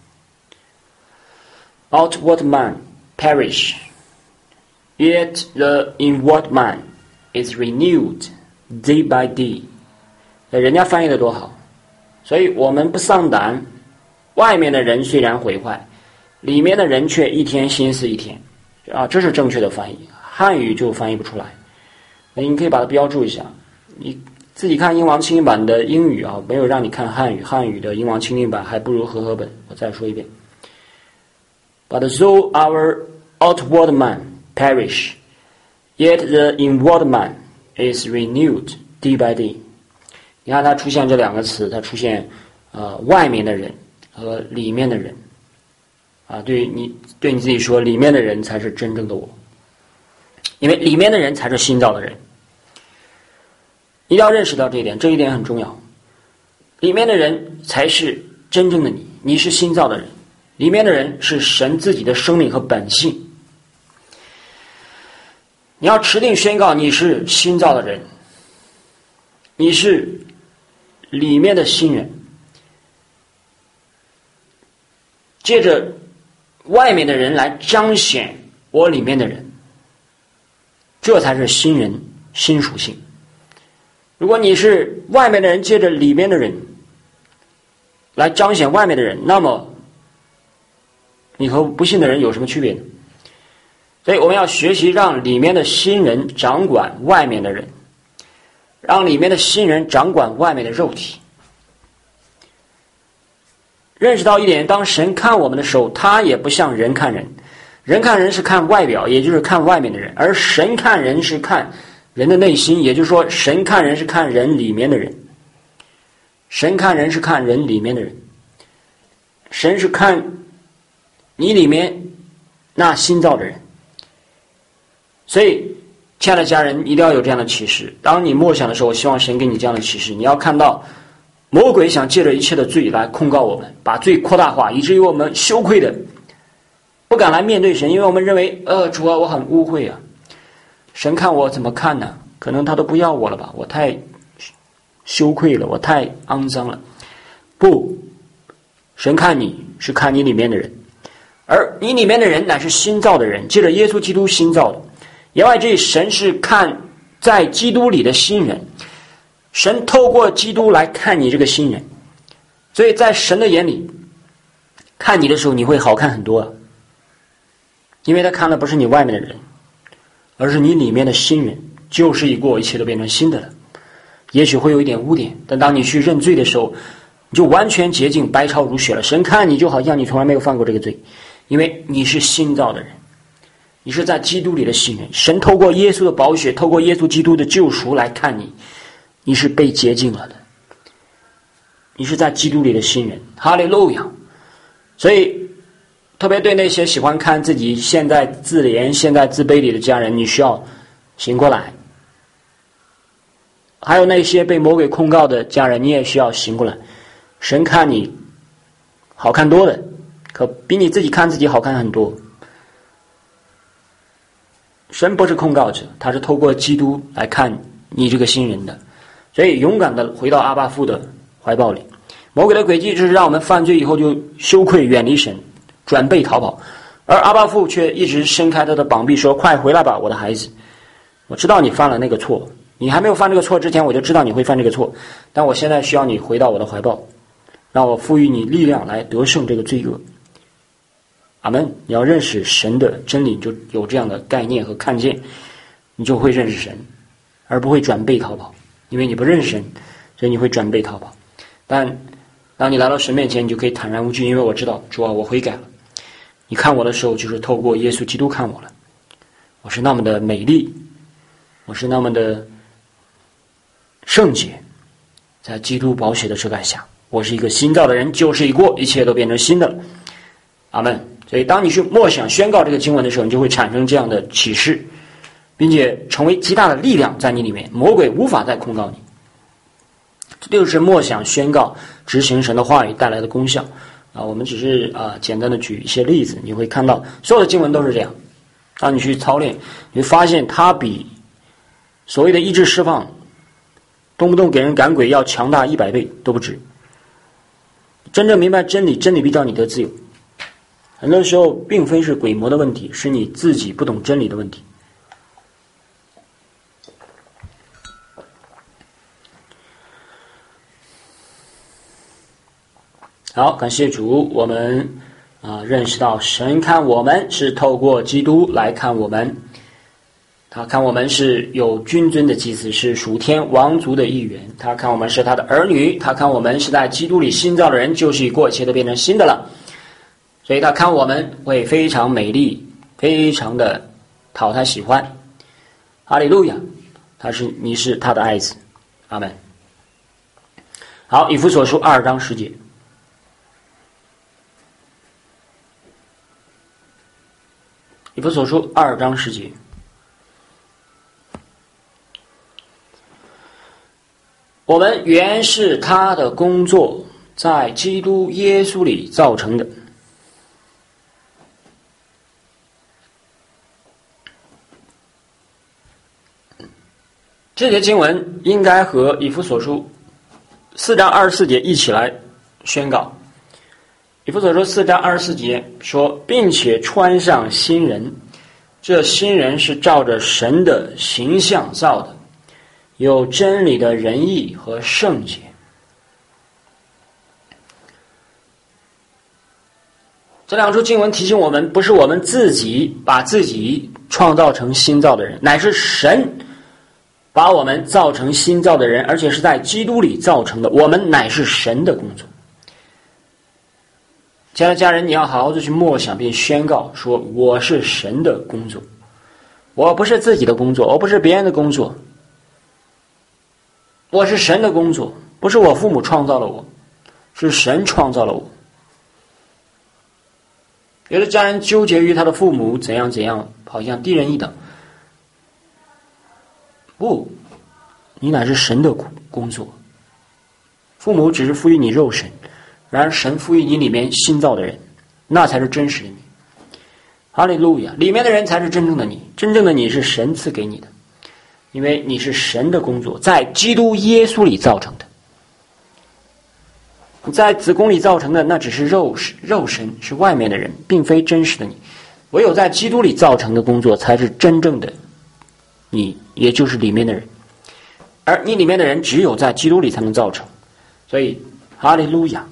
man，outward man perish, yet the inward man is renewed day by day。人家翻译的多好。所以我们不丧胆，外面的人虽然毁坏，里面的人却一天心思一天。这是正确的翻译，汉语就翻译不出来。你可以把它标注一下，你自己看英王清译版的英语没有让你看汉语，汉语的英王清译版还不如和合本。我再说一遍， But though our outward man perish, yet the inward man is renewed day by day。你看它出现这两个词，它出现外面的人和里面的人对你自己说，里面的人才是真正的我，因为里面的人才是新造的人。一定要认识到这一点，这一点很重要。里面的人才是真正的你，你是新造的人，里面的人是神自己的生命和本性。你要持定宣告你是新造的人，你是里面的新人，借着外面的人来彰显我里面的人，这才是新人新属性。如果你是外面的人借着里面的人来彰显外面的人，那么你和不信的人有什么区别呢？所以我们要学习让里面的新人掌管外面的人，让里面的新人掌管外面的肉体。认识到一点，当神看我们的时候，他也不像人看人。人看人是看外表，也就是看外面的人，而神看人是看人的内心，也就是说神看人是看人里面的人。神看人是看人里面的人，神是看你里面那新造的人。所以亲爱的家人，一定要有这样的启示。当你默想的时候，我希望神给你这样的启示。你要看到魔鬼想借着一切的罪来控告我们，把罪扩大化，以至于我们羞愧的不敢来面对神，因为我们认为主啊，我很污秽啊，神看我怎么看呢？可能他都不要我了吧，我太羞愧了，我太肮脏了。不，神看你是看你里面的人，而你里面的人乃是新造的人，借着耶稣基督新造的。言外之意，神是看在基督里的新人，神透过基督来看你这个新人，所以在神的眼里看你的时候，你会好看很多因为他看的不是你外面的人，而是你里面的新人。旧事已过，一切都变成新的了。也许会有一点污点，但当你去认罪的时候，你就完全洁净，白超如雪了。神看你就好像你从来没有犯过这个罪，因为你是新造的人，你是在基督里的新人。神透过耶稣的宝血，透过耶稣基督的救赎来看你，你是被洁净了的，你是在基督里的新人。哈利路亚！所以特别对那些喜欢看自己现在自怜现在自卑里的家人，你需要醒过来。还有那些被魔鬼控告的家人，你也需要醒过来。神看你好看多了，可比你自己看自己好看很多。神不是控告者，他是透过基督来看你这个新人的。所以勇敢的回到阿爸父的怀抱里。魔鬼的诡计就是让我们犯罪以后就羞愧远离神，转背逃跑，而阿爸父却一直伸开他的膀臂说，快回来吧我的孩子， 我知道你犯了那个错，你还没有犯这个错之前，我就知道你会犯这个错，但我现在需要你回到我的怀抱，让我赋予你力量来得胜这个罪恶。阿们。你要认识神的真理，就有这样的概念和看见，你就会认识神，而不会转背逃跑。因为你不认识神，所以你会转背逃跑。但当你来到神面前，你就可以坦然无惧，因为我知道主啊，我悔改了。你看我的时候，就是透过耶稣基督看我了。我是那么的美丽，我是那么的圣洁，在基督宝血的遮盖下，我是一个新造的人，旧事已过，一切都变成新的了。阿们。所以当你去默想宣告这个经文的时候，你就会产生这样的启示，并且成为极大的力量在你里面，魔鬼无法再控告你。这就是默想宣告执行神的话语带来的功效我们只是简单的举一些例子，你会看到所有的经文都是这样。当你去操练，你会发现它比所谓的医治释放动不动给人赶鬼要强大100倍都不止。真正明白真理，真理必叫你得自由。很多时候并非是鬼魔的问题，是你自己不懂真理的问题。好，感谢主，我们认识到神看我们是透过基督来看我们，他看我们是有君尊的祭司，是属天王族的一员，他看我们是他的儿女，他看我们是在基督里新造的人，旧事已过，一切都变成新的了。所以他看我们会非常美丽，非常的讨他喜欢。哈利路亚，你是他的爱子。阿们。好，以弗所书2章10节。以弗所书2章10节。我们原是他的工作，在基督耶稣里造成的。这节经文应该和以弗所书4章24节一起来宣告。以弗所书4章24节说，并且穿上新人，这新人是照着神的形象造的，有真理的仁义和圣洁。这两处经文提醒我们，不是我们自己把自己创造成新造的人，乃是神把我们造成新造的人，而且是在基督里造成的。我们乃是神的工作。亲爱的家人，你要好好的去默想并宣告说，我是神的工作，我不是自己的工作，我不是别人的工作，我是神的工作，不是我父母创造了我，是神创造了我。有的家人纠结于他的父母怎样怎样，好像低人一等。不，你乃是神的工作。父母只是赋予你肉身，然而神赋予你里面新造的人，那才是真实的你。哈利路亚，里面的人才是真正的你，真正的你是神赐给你的，因为你是神的工作，在基督耶稣里造成的。你在子宫里造成的那只是肉身，是外面的人，并非真实的你。唯有在基督里造成的工作才是真正的你，也就是里面的人。而你里面的人只有在基督里才能造成。所以哈利路亚，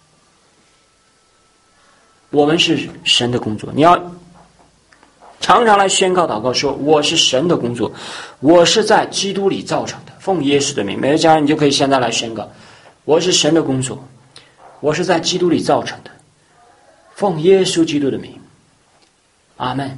我们是神的工作。你要常常来宣告祷告说，我是神的工作，我是在基督里造成的。奉耶稣的名，每个家人你就可以现在来宣告，我是神的工作，我是在基督里造成的。奉耶稣基督的名，阿们。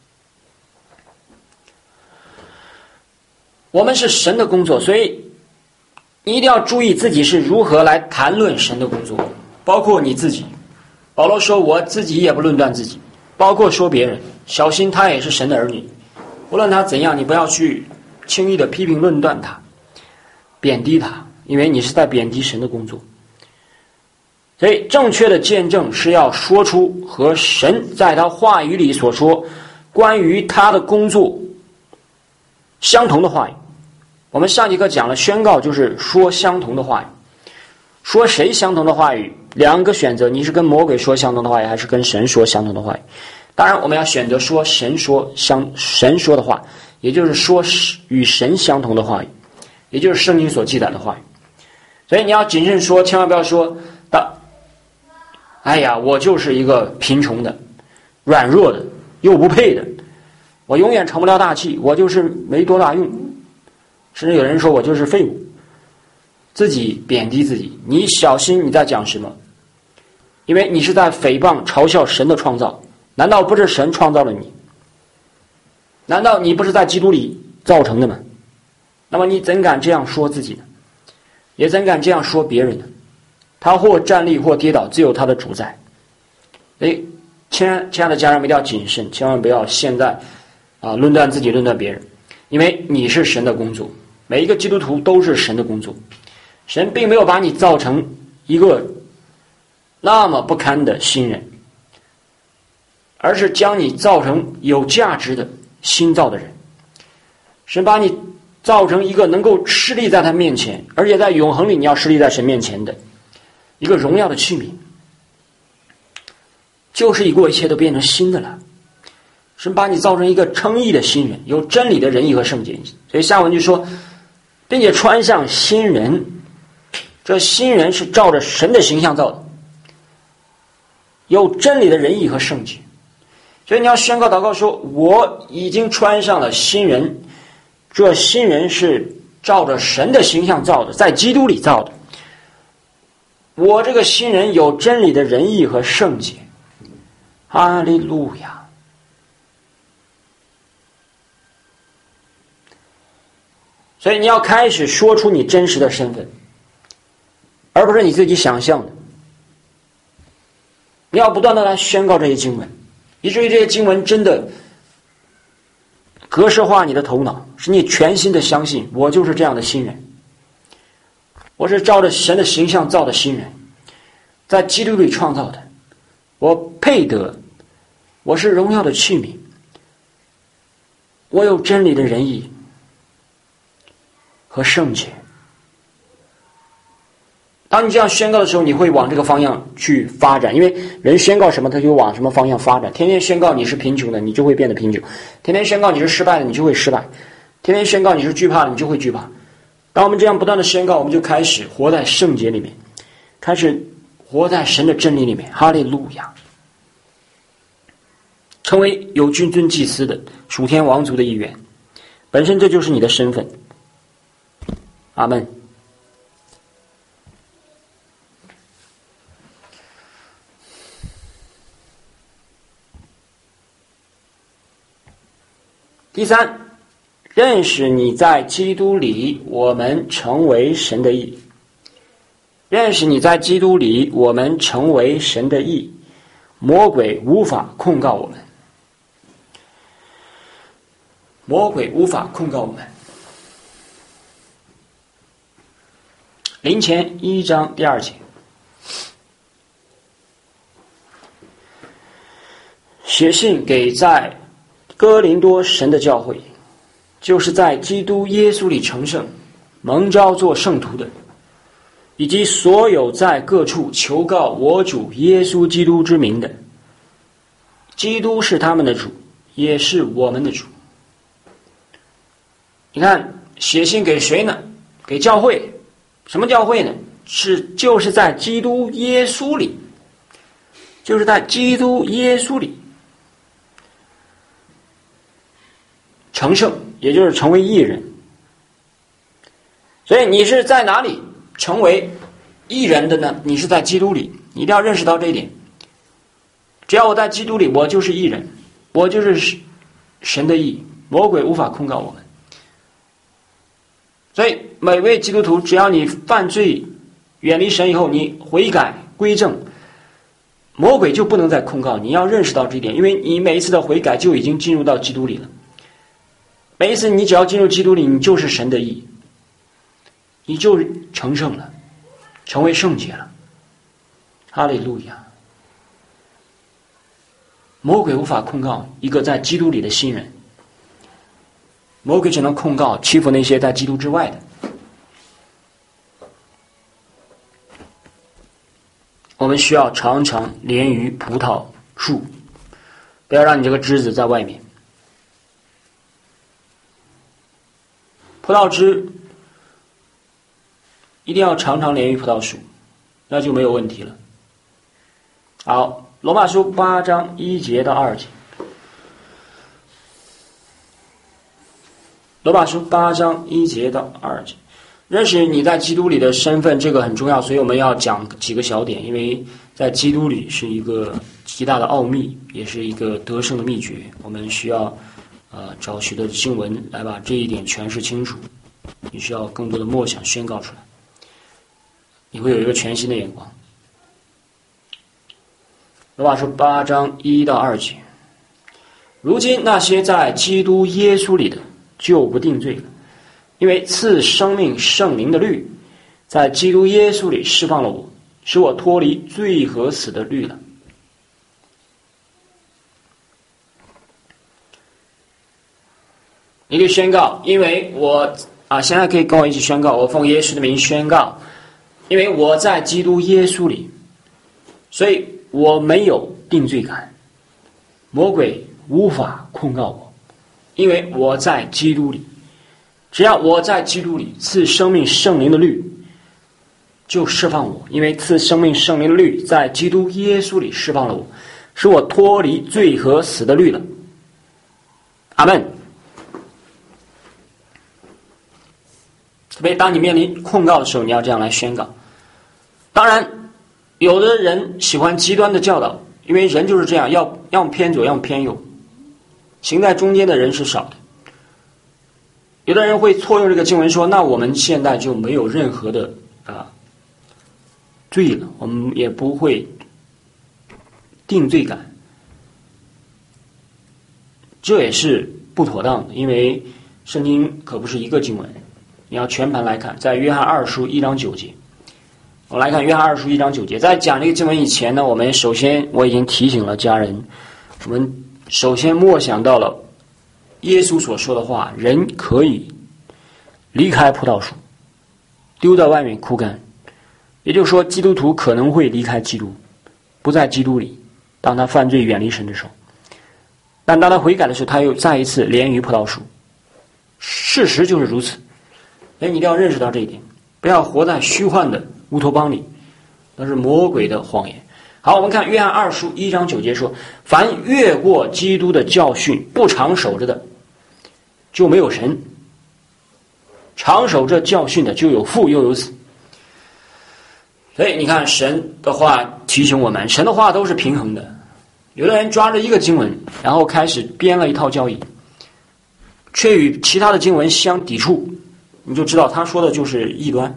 我们是神的工作，所以你一定要注意自己是如何来谈论神的工作，包括你自己。保罗说，我自己也不论断自己，包括说别人，小心他也是神的儿女。无论他怎样，你不要去轻易的批评论断他，贬低他，因为你是在贬低神的工作。所以正确的见证是要说出和神在他话语里所说关于他的工作相同的话语。我们上节课讲了，宣告就是说相同的话语。说谁相同的话语，两个选择，你是跟魔鬼说相同的话语，还是跟神说相同的话语。当然我们要选择说神说的话， 也就是说与神相同的话语，也就是圣经所记载的话语。所以你要谨慎说，千万不要说哎呀，我就是一个贫穷的、软弱的、又不配的，我永远成不了大器，我就是没多大用，甚至有人说我就是废物，自己贬低自己。你小心你在讲什么，因为你是在诽谤嘲笑神的创造。难道不是神创造了你？难道你不是在基督里造成的吗？那么你怎敢这样说自己呢？也怎敢这样说别人呢？他或站立或跌倒，自有他的主宰。亲爱的家人们，一定要谨慎，千万不要现在论断自己，论断别人，因为你是神的工作，每一个基督徒都是神的工作。神并没有把你造成一个那么不堪的新人，而是将你造成有价值的新造的人。神把你造成一个能够侍立在他面前，而且在永恒里你要侍立在神面前的一个荣耀的器皿。旧事已过，一切都变成新的了。神把你造成一个称义的新人，有真理的仁义和圣洁。所以下文就说，并且穿上新人，这新人是照着神的形象造的，有真理的仁义和圣洁。所以你要宣告祷告说，我已经穿上了新人，这新人是照着神的形象造的，在基督里造的。我这个新人有真理的仁义和圣洁。哈利路亚！所以你要开始说出你真实的身份，而不是你自己想象的。你要不断的来宣告这些经文，以至于这些经文真的格式化你的头脑，使你全心的相信我就是这样的新人，我是照着神的形象造的新人，在基督里创造的，我配得，我是荣耀的器皿，我有真理的仁义和圣洁。当你这样宣告的时候，你会往这个方向去发展，因为人宣告什么他就往什么方向发展。天天宣告你是贫穷的，你就会变得贫穷；天天宣告你是失败的，你就会失败；天天宣告你是惧怕的，你就会惧怕。当我们这样不断的宣告，我们就开始活在圣洁里面，开始活在神的真理里面。哈利路亚！成为有君尊祭司的属天王族的一员，本身这就是你的身份。阿们。第三，认识你在基督里，我们成为神的义。认识你在基督里，我们成为神的义，魔鬼无法控告我们。魔鬼无法控告我们。林前1章第2节，写信给在哥林多神的教会，就是在基督耶稣里成圣、蒙召做圣徒的，以及所有在各处求告我主耶稣基督之名的。基督是他们的主，也是我们的主。你看，写信给谁呢？给教会。什么教会呢？就是在基督耶稣里，就是在基督耶稣里成圣，也就是成为义人。所以你是在哪里成为义人的呢？你是在基督里，你一定要认识到这一点。只要我在基督里，我就是义人，我就是神的义，魔鬼无法控告我们。所以每位基督徒，只要你犯罪远离神以后，你悔改归正，魔鬼就不能再控告你。要认识到这一点，因为你每一次的悔改就已经进入到基督里了。每一次你只要进入基督里，你就是神的义，你就成圣了，成为圣洁了。哈利路亚！魔鬼无法控告一个在基督里的新人，魔鬼只能控告欺负那些在基督之外的。我们需要常常连于葡萄树，不要让你这个枝子在外面。 葡萄汁一定要常常连于葡萄树，那就没有问题了。好，罗马书8章1节到2节。罗马书8章1节到2节，认识你在基督里的身份，这个很重要，所以我们要讲几个小点，因为在基督里是一个极大的奥秘，也是一个得胜的秘诀，我们需要找许多的经文来把这一点诠释清楚，你需要更多的默想宣告出来，你会有一个全新的眼光。罗马书8章1到2节，如今那些在基督耶稣里的就不定罪了，因为赐生命圣灵的律在基督耶稣里释放了我，使我脱离罪和死的律了。你可以宣告，因为我现在可以跟我一起宣告，我奉耶稣的名宣告，因为我在基督耶稣里，所以我没有定罪感，魔鬼无法控告我，因为我在基督里。只要我在基督里，赐生命圣灵的律就释放我，因为赐生命圣灵的律在基督耶稣里释放了我，使我脱离罪和死的律了。阿们。特别当你面临控告的时候，你要这样来宣告。当然有的人喜欢极端的教导，因为人就是这样，要么偏左要么偏右，行在中间的人是少的。有的人会错用这个经文说，那我们现在就没有任何的罪了，我们也不会定罪感，这也是不妥当的，因为圣经可不是一个经文，你要全盘来看。在约翰2书1章9节，我们来看约翰2书1章9节。在讲这个经文以前呢，我们首先我已经提醒了家人，我们首先默想到了耶稣所说的话，人可以离开葡萄树，丢在外面枯干。也就是说，基督徒可能会离开基督，不在基督里，当他犯罪远离神的时候。但当他悔改的时候，他又再一次连于葡萄树。事实就是如此。所以你一定要认识到这一点，不要活在虚幻的乌托邦里，那是魔鬼的谎言。好，我们看约翰2书1章9节说，凡越过基督的教训不常守着的，就没有神；常守着教训的，就有父又有子。所以你看，神的话提醒我们，神的话都是平衡的。有的人抓着一个经文，然后开始编了一套教义，却与其他的经文相抵触，你就知道他说的就是异端。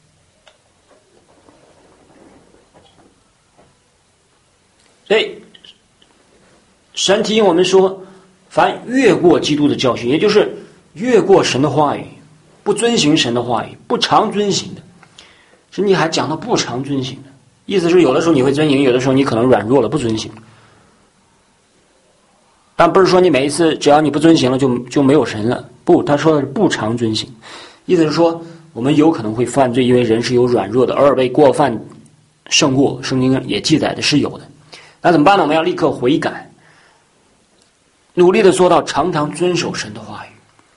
所以神提醒我们说，凡越过基督的教训，也就是越过神的话语，不遵行神的话语，不常遵行的，甚至还讲到不常遵行的，意思是有的时候你会遵行，有的时候你可能软弱了不遵行。但不是说你每一次只要你不遵行了就没有神了，不，他说的是不常遵行，意思是说我们有可能会犯罪，因为人是有软弱的，偶尔被过犯胜过，圣经也记载的是有的。那怎么办呢？我们要立刻悔改，努力的做到常常遵守神的话语。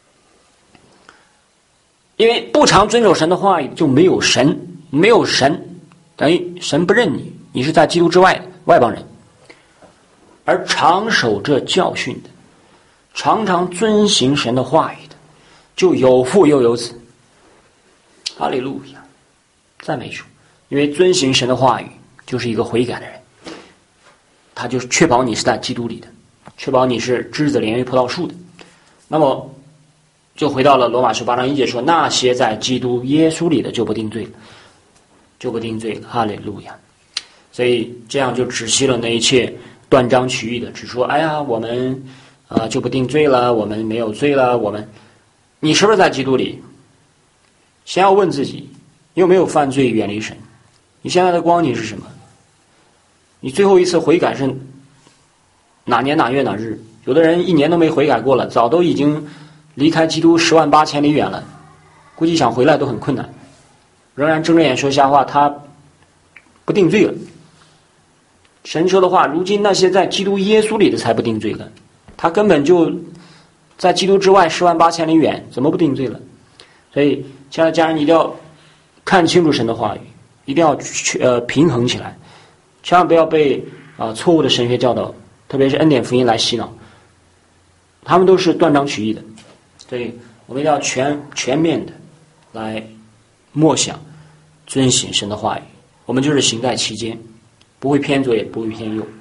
因为不常遵守神的话语就没有神，没有神等于神不认你，你是在基督之外的外邦人。而常守这教训的，常常遵行神的话语的，就有父又有子。哈利路亚，赞美主！因为遵行神的话语就是一个悔改的人，他就是确保你是在基督里的，确保你是枝子连于葡萄树的。那么就回到了罗马书8章1节说，那些在基督耶稣里的就不定罪了，就不定罪了。哈利路亚！所以这样就止息了那一切断章取义的，只说哎呀我们就不定罪了，我们没有罪了，你是不是在基督里？先要问自己，你有没有犯罪远离神？你现在的光景是什么？你最后一次悔改是哪年哪月哪日？有的人1年都没悔改过了，早都已经离开基督10万8千里远了，估计想回来都很困难，仍然睁着眼说瞎话，他不定罪了。神说的话，如今那些在基督耶稣里的才不定罪了，他根本就在基督之外10万8千里远，怎么不定罪了？ 所以亲爱的家人，你一定要看清楚神的话语，一定要平衡起来，千万不要被错误的神学教导，特别是恩典福音来洗脑，他们都是断章取义的。所以我们一定要全面的来默想遵行神的话语，我们就是行在其间，不会偏左也不会偏右。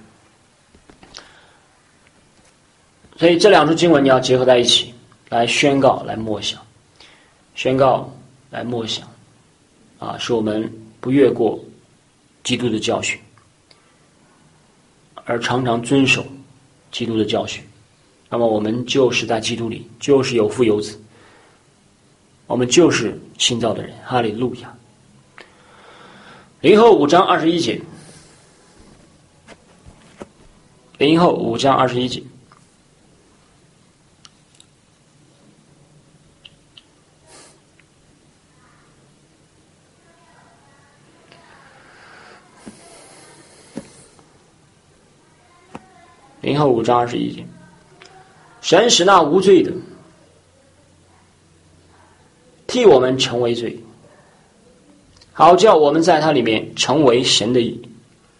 所以这两处经文你要结合在一起来宣告，来默想，宣告来默想使我们不越过基督的教训，而常常遵守基督的教训。那么我们就是在基督里，就是有父有子，我们就是新造的人。哈利路亚。林后5章21节，林后5章21节。林后5章21节，神使那无罪的替我们成为罪，好叫我们在他里面成为神的义。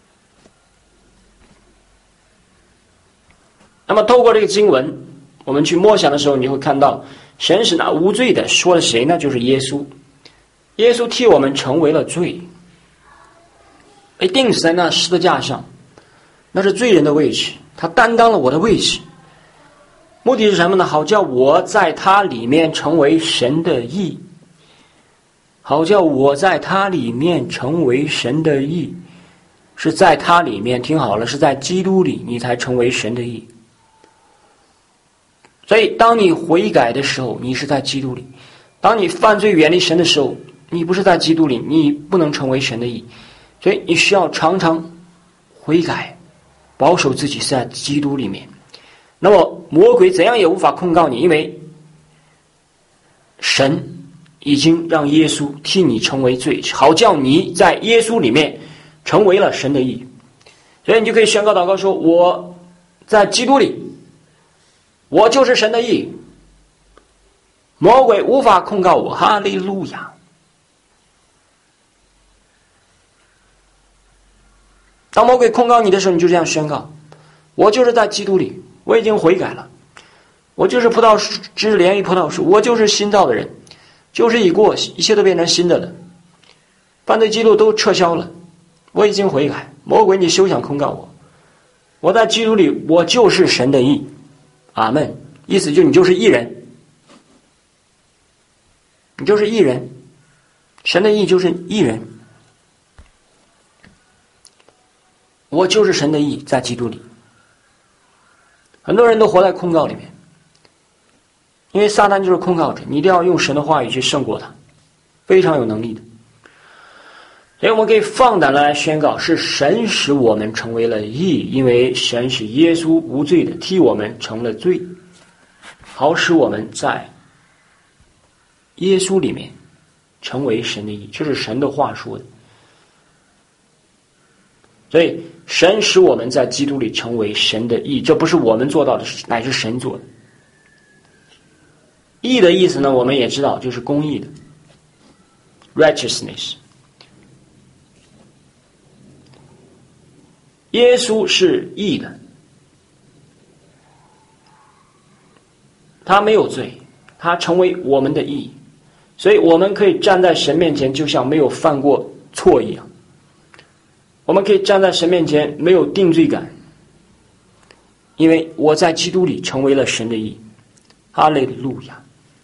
那么透过这个经文，我们去默想的时候，你会看到神使那无罪的说的谁呢？就是耶稣。耶稣替我们成为了罪，被钉死在那十字架上，那是罪人的位置，他担当了我的位置。目的是什么呢？好叫我在他里面成为神的义，好叫我在他里面成为神的义，是在他里面，听好了，是在基督里你才成为神的义。所以当你悔改的时候，你是在基督里；当你犯罪远离神的时候，你不是在基督里，你不能成为神的义。所以你需要常常悔改，保守自己是在基督里面。那么魔鬼怎样也无法控告你，因为神已经让耶稣替你成为罪，好叫你在耶稣里面成为了神的义。所以你就可以宣告祷告说，我在基督里，我就是神的义，魔鬼无法控告我。哈利路亚。当魔鬼控告你的时候，你就这样宣告，我就是在基督里，我已经悔改了，我就是葡萄枝连于葡萄树，我就是新造的人，就是已过，一切都变成新的了，犯罪记录都撤销了，我已经悔改，魔鬼你休想控告我，我在基督里，我就是神的义。阿们。意思就你就是义人，你就是义人，神的义就是义人，我就是神的义，在基督里。很多人都活在控告里面，因为撒旦就是控告者，你一定要用神的话语去胜过他，非常有能力的。所以我们可以放胆的来宣告，是神使我们成为了义，因为神使耶稣无罪的替我们成了罪，好使我们在耶稣里面成为神的义，这是神的话说的。所以神使我们在基督里成为神的义，这不是我们做到的，乃是神做的。义的意思呢，我们也知道，就是公义的 righteousness。 耶稣是义的，他没有罪，他成为我们的义，所以我们可以站在神面前就像没有犯过错一样，我们可以站在神面前没有定罪感，因为我在基督里成为了神的义。哈利路亚。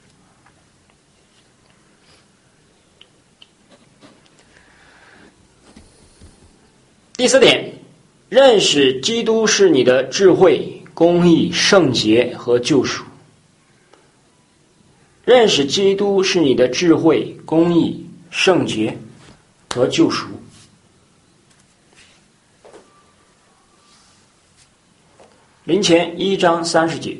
第四点，认识基督是你的智慧、公义、圣洁和救赎。认识基督是你的智慧、公义、圣洁和救赎。林前1章30节。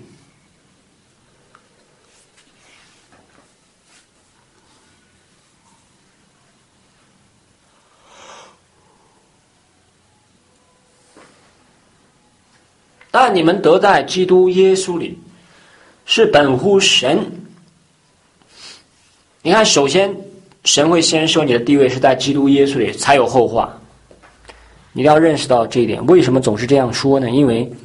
但你们得在基督耶稣里，是本乎神， 你看，首先神会先说你的地位是在基督耶稣里，才有后话。你一定要认识到这一点。为什么总是这样说呢？因为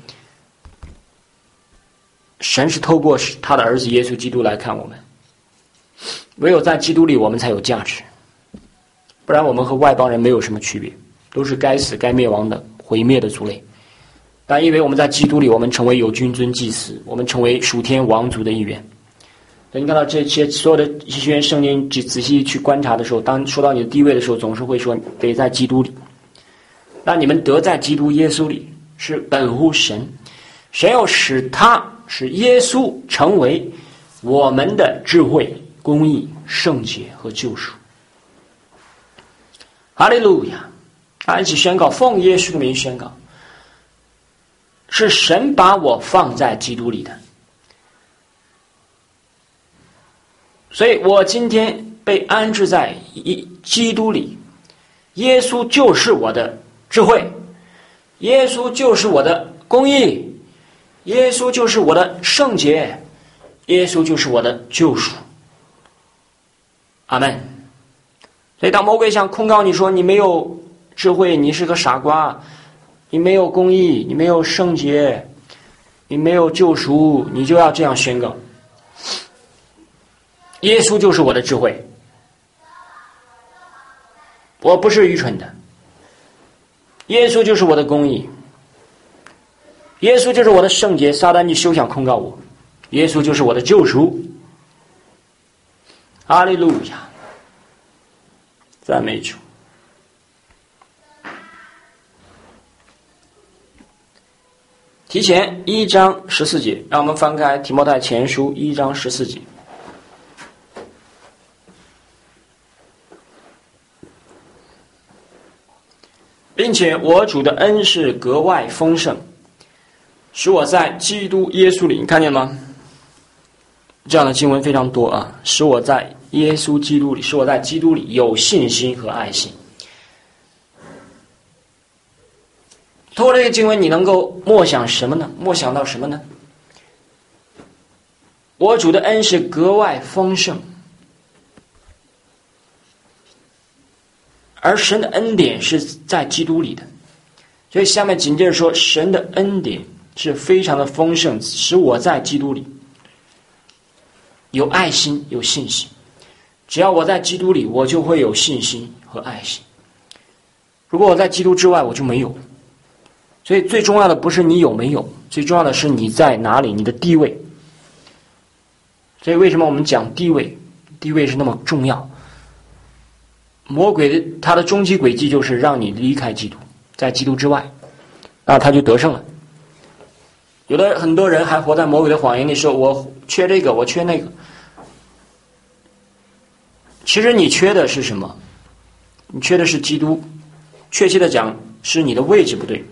神是透过他的儿子耶稣基督来看我们，唯有在基督里我们才有价值，不然我们和外邦人没有什么区别，都是该死该灭亡的毁灭的族类。但因为我们在基督里，我们成为有君尊祭司，我们成为属天王族的一员。你看到这些所有的一些圣经仔细去观察的时候，当说到你的地位的时候，总是会说得在基督里。那你们得在基督耶稣里，是本乎神，神又使耶稣成为我们的智慧、公义、圣洁和救赎。哈利路亚！大家一起宣告，奉耶稣的名宣告，是神把我放在基督里的。所以我今天被安置在基督里，耶稣就是我的智慧，耶稣就是我的公义，耶稣就是我的圣洁，耶稣就是我的救赎。阿们。所以当魔鬼想控告你说你没有智慧，你是个傻瓜，你没有公义，你没有圣洁，你没有救赎，你就要这样宣告，耶稣就是我的智慧，我不是愚蠢的，耶稣就是我的公义，耶稣就是我的圣洁，撒旦你休想控告我，耶稣就是我的救赎。哈利路亚，赞美主。提前1章14节，让我们翻开提摩太前书1章14节。并且我主的恩是格外丰盛，使我在基督耶稣里，你看见吗？这样的经文非常多啊！使我在耶稣基督里，使我在基督里有信心和爱心。通过这个经文，你能够默想什么呢？默想到什么呢？我主的恩是格外丰盛，而神的恩典是在基督里的。所以下面紧接着说，神的恩典是非常的丰盛，使我在基督里有爱心有信心。只要我在基督里，我就会有信心和爱心。如果我在基督之外，我就没有。所以最重要的不是你有没有，最重要的是你在哪里，你的地位。所以为什么我们讲地位？地位是那么重要。魔鬼他的终极轨迹就是让你离开基督，在基督之外，那他就得胜了。有的很多人还活在魔鬼的谎言里，说我缺这个，我缺那个。其实你缺的是什么？你缺的是基督，确切的讲是你的位置不对。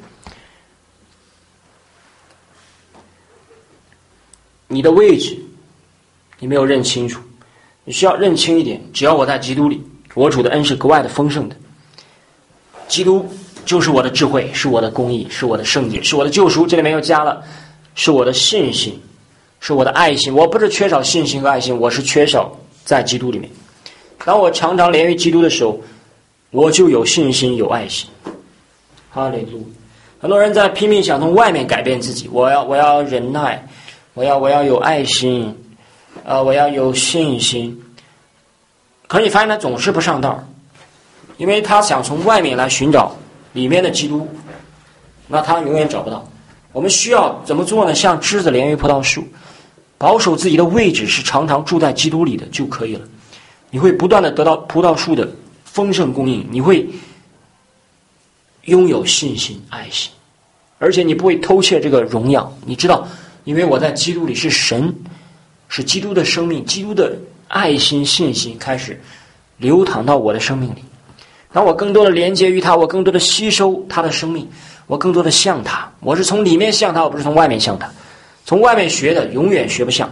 你的位置你没有认清楚，你需要认清一点，只要我在基督里，我主的恩是格外的丰盛的。基督就是我的智慧，是我的公义，是我的圣洁，是我的救赎，这里面又加了是我的信心，是我的爱心。我不是缺少信心和爱心，我是缺少在基督里面。当我常常连于基督的时候，我就有信心有爱心。哈利路亚。很多人在拼命想从外面改变自己，我要忍耐，我要有爱心，我要有信心。可是你发现他总是不上道，因为他想从外面来寻找里面的基督，那他永远找不到。我们需要怎么做呢？像枝子连于葡萄树，保守自己的位置是常常住在基督里的就可以了。你会不断的得到葡萄树的丰盛供应，你会拥有信心爱心，而且你不会偷窃这个荣耀。你知道，因为我在基督里是神，是基督的生命，基督的爱心信心开始流淌到我的生命里。当我更多的连接于他，我更多的吸收他的生命，我更多的像他。我是从里面像他，我不是从外面像他。从外面学的永远学不像。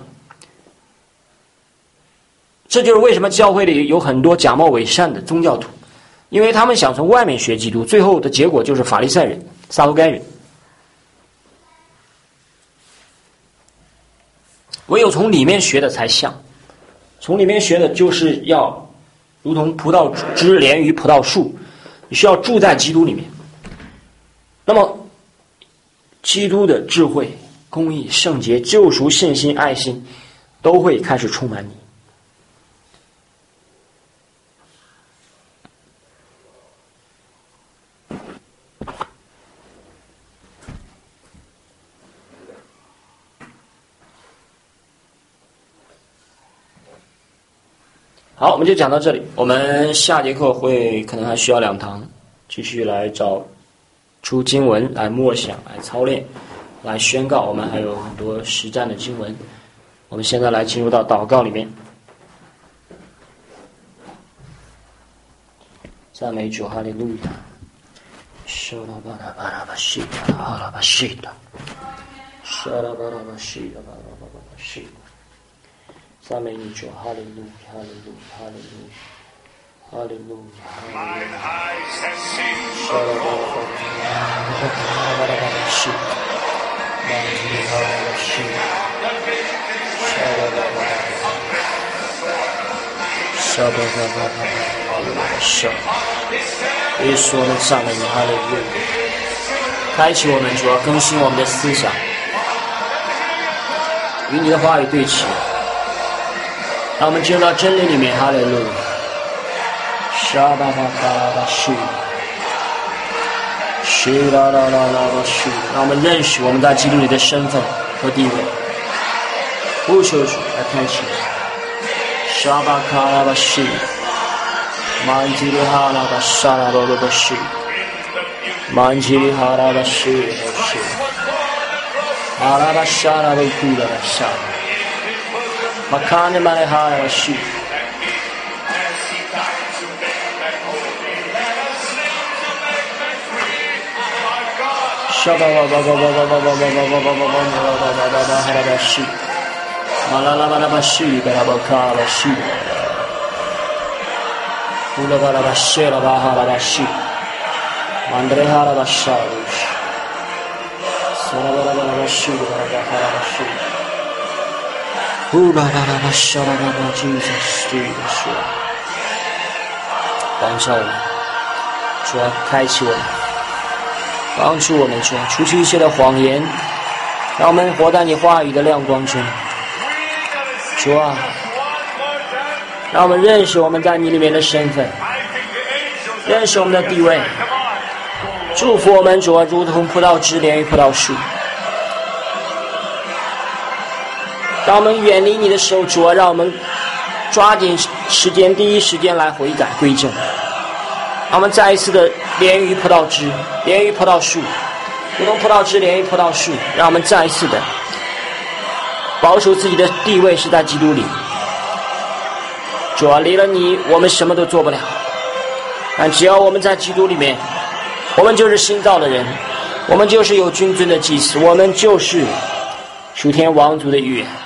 这就是为什么教会里有很多假冒伪善的宗教徒，因为他们想从外面学基督，最后的结果就是法利赛人、撒都该人。唯有从里面学的才像。 从里面学的就是要如同葡萄枝连于葡萄树，你需要住在基督里面。那么基督的智慧、公义、圣洁、救赎、信心、爱心都会开始充满你。好，我们就讲到这里。我们下节课会可能还需要2堂，继续来找出经文来默想、来操练、来宣告。我们还有很多实战的经文。我们现在来进入到祷告里面。赞美主，哈利路亚！沙拉巴拉巴拉巴西达，哈拉巴西达，沙拉巴拉巴西达，巴拉巴拉巴西达。赞美你主，哈利路亚，哈利路亚，哈利路亚，哈利路亚，哈利路亚。沙拉巴拉巴拉巴拉巴拉西达，巴拉巴拉西达，沙拉巴拉巴拉，沙巴巴巴巴巴沙。耶稣，我们赞美你，哈利路亚！开启我们主要更新我们的思想，与你的话语对齐。让我们进入到真理里面，哈利路亚！沙巴巴巴巴西，西啦啦啦啦巴西，让我们认识我们在基督里的身份和地位。不求主来开启，沙巴卡拉巴西，曼吉里哈拉巴沙拉巴巴西，曼吉里哈拉巴西巴西，阿拉巴沙拉巴库拉巴沙。Makane Malehara Washi. Shababa Baba Baba Baba Baba Baba Baba Harabashi. Malala Barabashi, Barabaka Bashi. Ula Barabashera Baharabashi. Mandrehara Basharush. Sarabara Barabashi, Barabaharabashi. Jesus， 对的说，帮助我们，主啊，开启我们，帮助我们，主啊，除去一切的谎言，让我们活在你话语的亮光中。主啊，让我们认识我们在你里面的身份，认识我们的地位，祝福我们，主啊，如同葡萄枝连于葡萄树。让我们远离你的手，主啊，让我们抓紧时间，第一时间来悔改归正。让我们再一次的连于葡萄枝，连于葡萄树，如同葡萄枝连于葡萄树。让我们再一次的保守自己的地位是在基督里。主啊，离了你，我们什么都做不了。但只要我们在基督里面，我们就是新造的人，我们就是有君尊的祭司，我们就是属天王族的一员。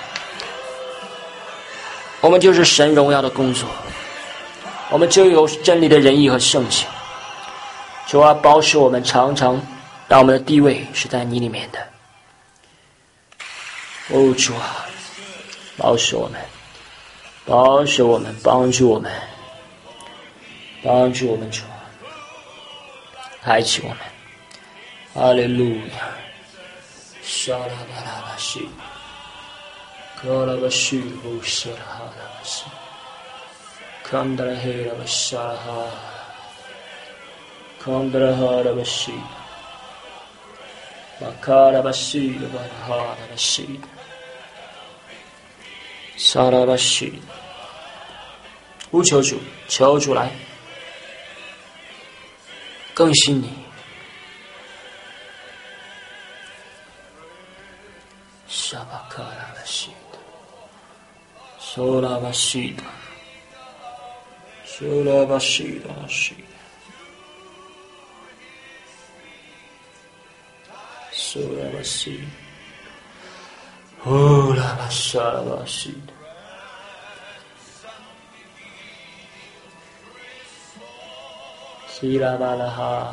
我们就是神荣耀的工作，我们就有真理的仁义和圣洁。主啊，保守我们，常常让我们的地位是在你里面的。哦，主啊，保守我们，保守我们，帮助我们，帮助我们，主啊，开启我们。哈利路亚！沙拉巴拉巴西。Kalabashi Husarahasi Kandrahera Basaraha Kandraharabashi Makarabashi Baraharabashi Sarabashi 呼求主，求主来更新你。Shabakarabashi Sola Bashida Sola Bashida Sola Bashida Ola Bashara Bashida Sira Balaha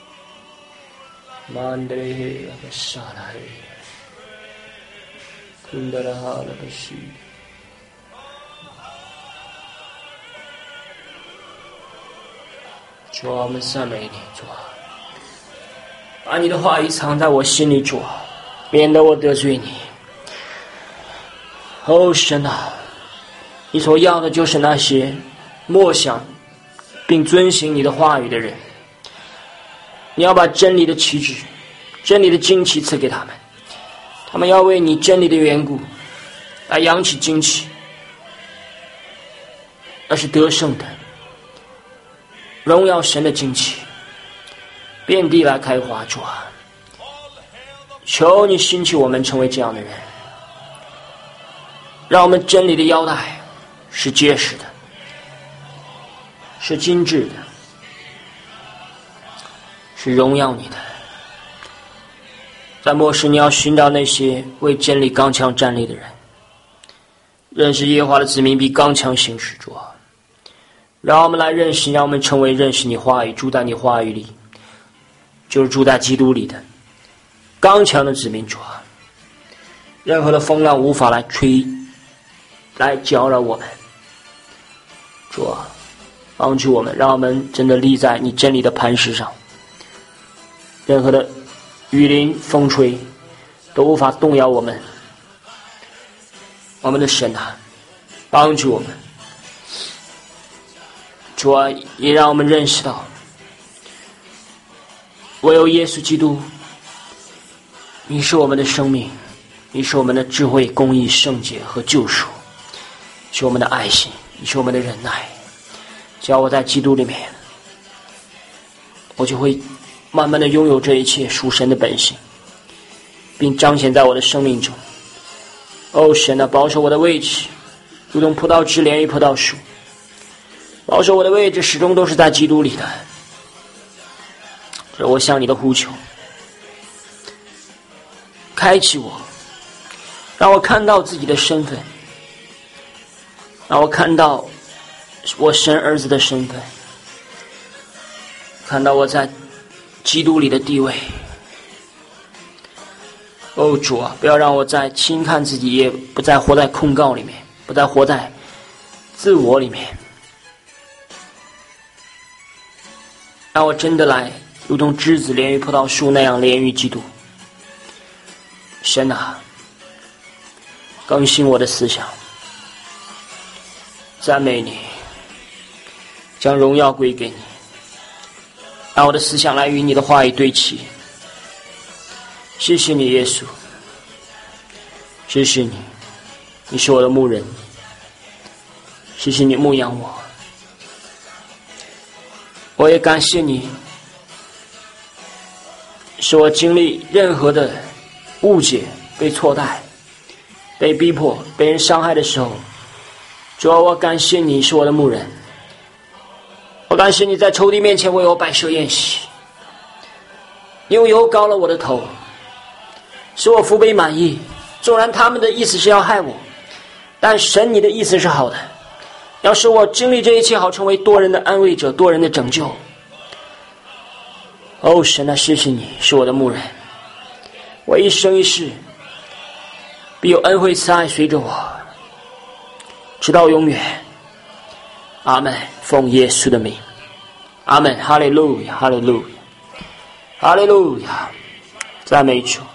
Mandre Bashara 主啊，我们赞美你，主啊，把你的话语藏在我心里，主啊，免得我得罪你。神啊，你所要的就是那些默想并遵行你的话语的人。你要把真理的旗帜、真理的旌旗赐给他们，他们要为你真理的缘故来扬起旌旗，那是得胜的，荣耀神的旌旗，遍地来开花。主啊，求你兴起我们成为这样的人，让我们真理的腰带是结实的，是精致的，是荣耀你的。在末世，你要寻找那些为真理刚强站立的人，认识耶和华的子民比刚强行事。主啊，让我们来认识，让我们成为认识你话语、住在你话语里，就是住在基督里的刚强的子民。主啊，任何的风浪无法来搅扰我们。主啊，帮助我们，让我们真的立在你真理的磐石上，任何的雨淋风吹都无法动摇我们。我们的神啊，帮助我们。主啊，也让我们认识到，唯有耶稣基督，你是我们的生命，你是我们的智慧、公义、圣洁和救赎，是我们的爱心，你是我们的忍耐。只要我在基督里面，我就会慢慢的拥有这一切属神的本性，并彰显在我的生命中。神啊，保守我的位置，如同葡萄枝连于葡萄树，保守我的位置始终都是在基督里的。这我向你的呼求，开启我，让我看到自己的身份，让我看到我神儿子的身份，看到我在基督里的地位。主啊，不要让我再轻看自己，也不再活在控告里面，不再活在自我里面，让我真的来如同枝子连于葡萄树那样连于基督。神啊，更新我的思想，赞美你，将荣耀归给你，让我的思想来与你的话语对齐。谢谢你，耶稣，谢谢你，你是我的牧人，谢谢你牧养我。我也感谢你，使我经历任何的误解、被错待、被逼迫、被人伤害的时候，主啊，我感谢你是我的牧人，我感谢你在仇敌面前为我摆设宴席，你用油膏了我的头，使我福杯满溢。纵然他们的意思是要害我，但神你的意思是好的，要使我经历这一切，好成为多人的安慰者，多人的拯救。神啊，谢谢你是我的牧人，我一生一世必有恩惠慈爱随着我，直到永远。阿们。奉耶稣的名，阿们。哈利路亚，哈利路亚，哈利路亚，赞美主。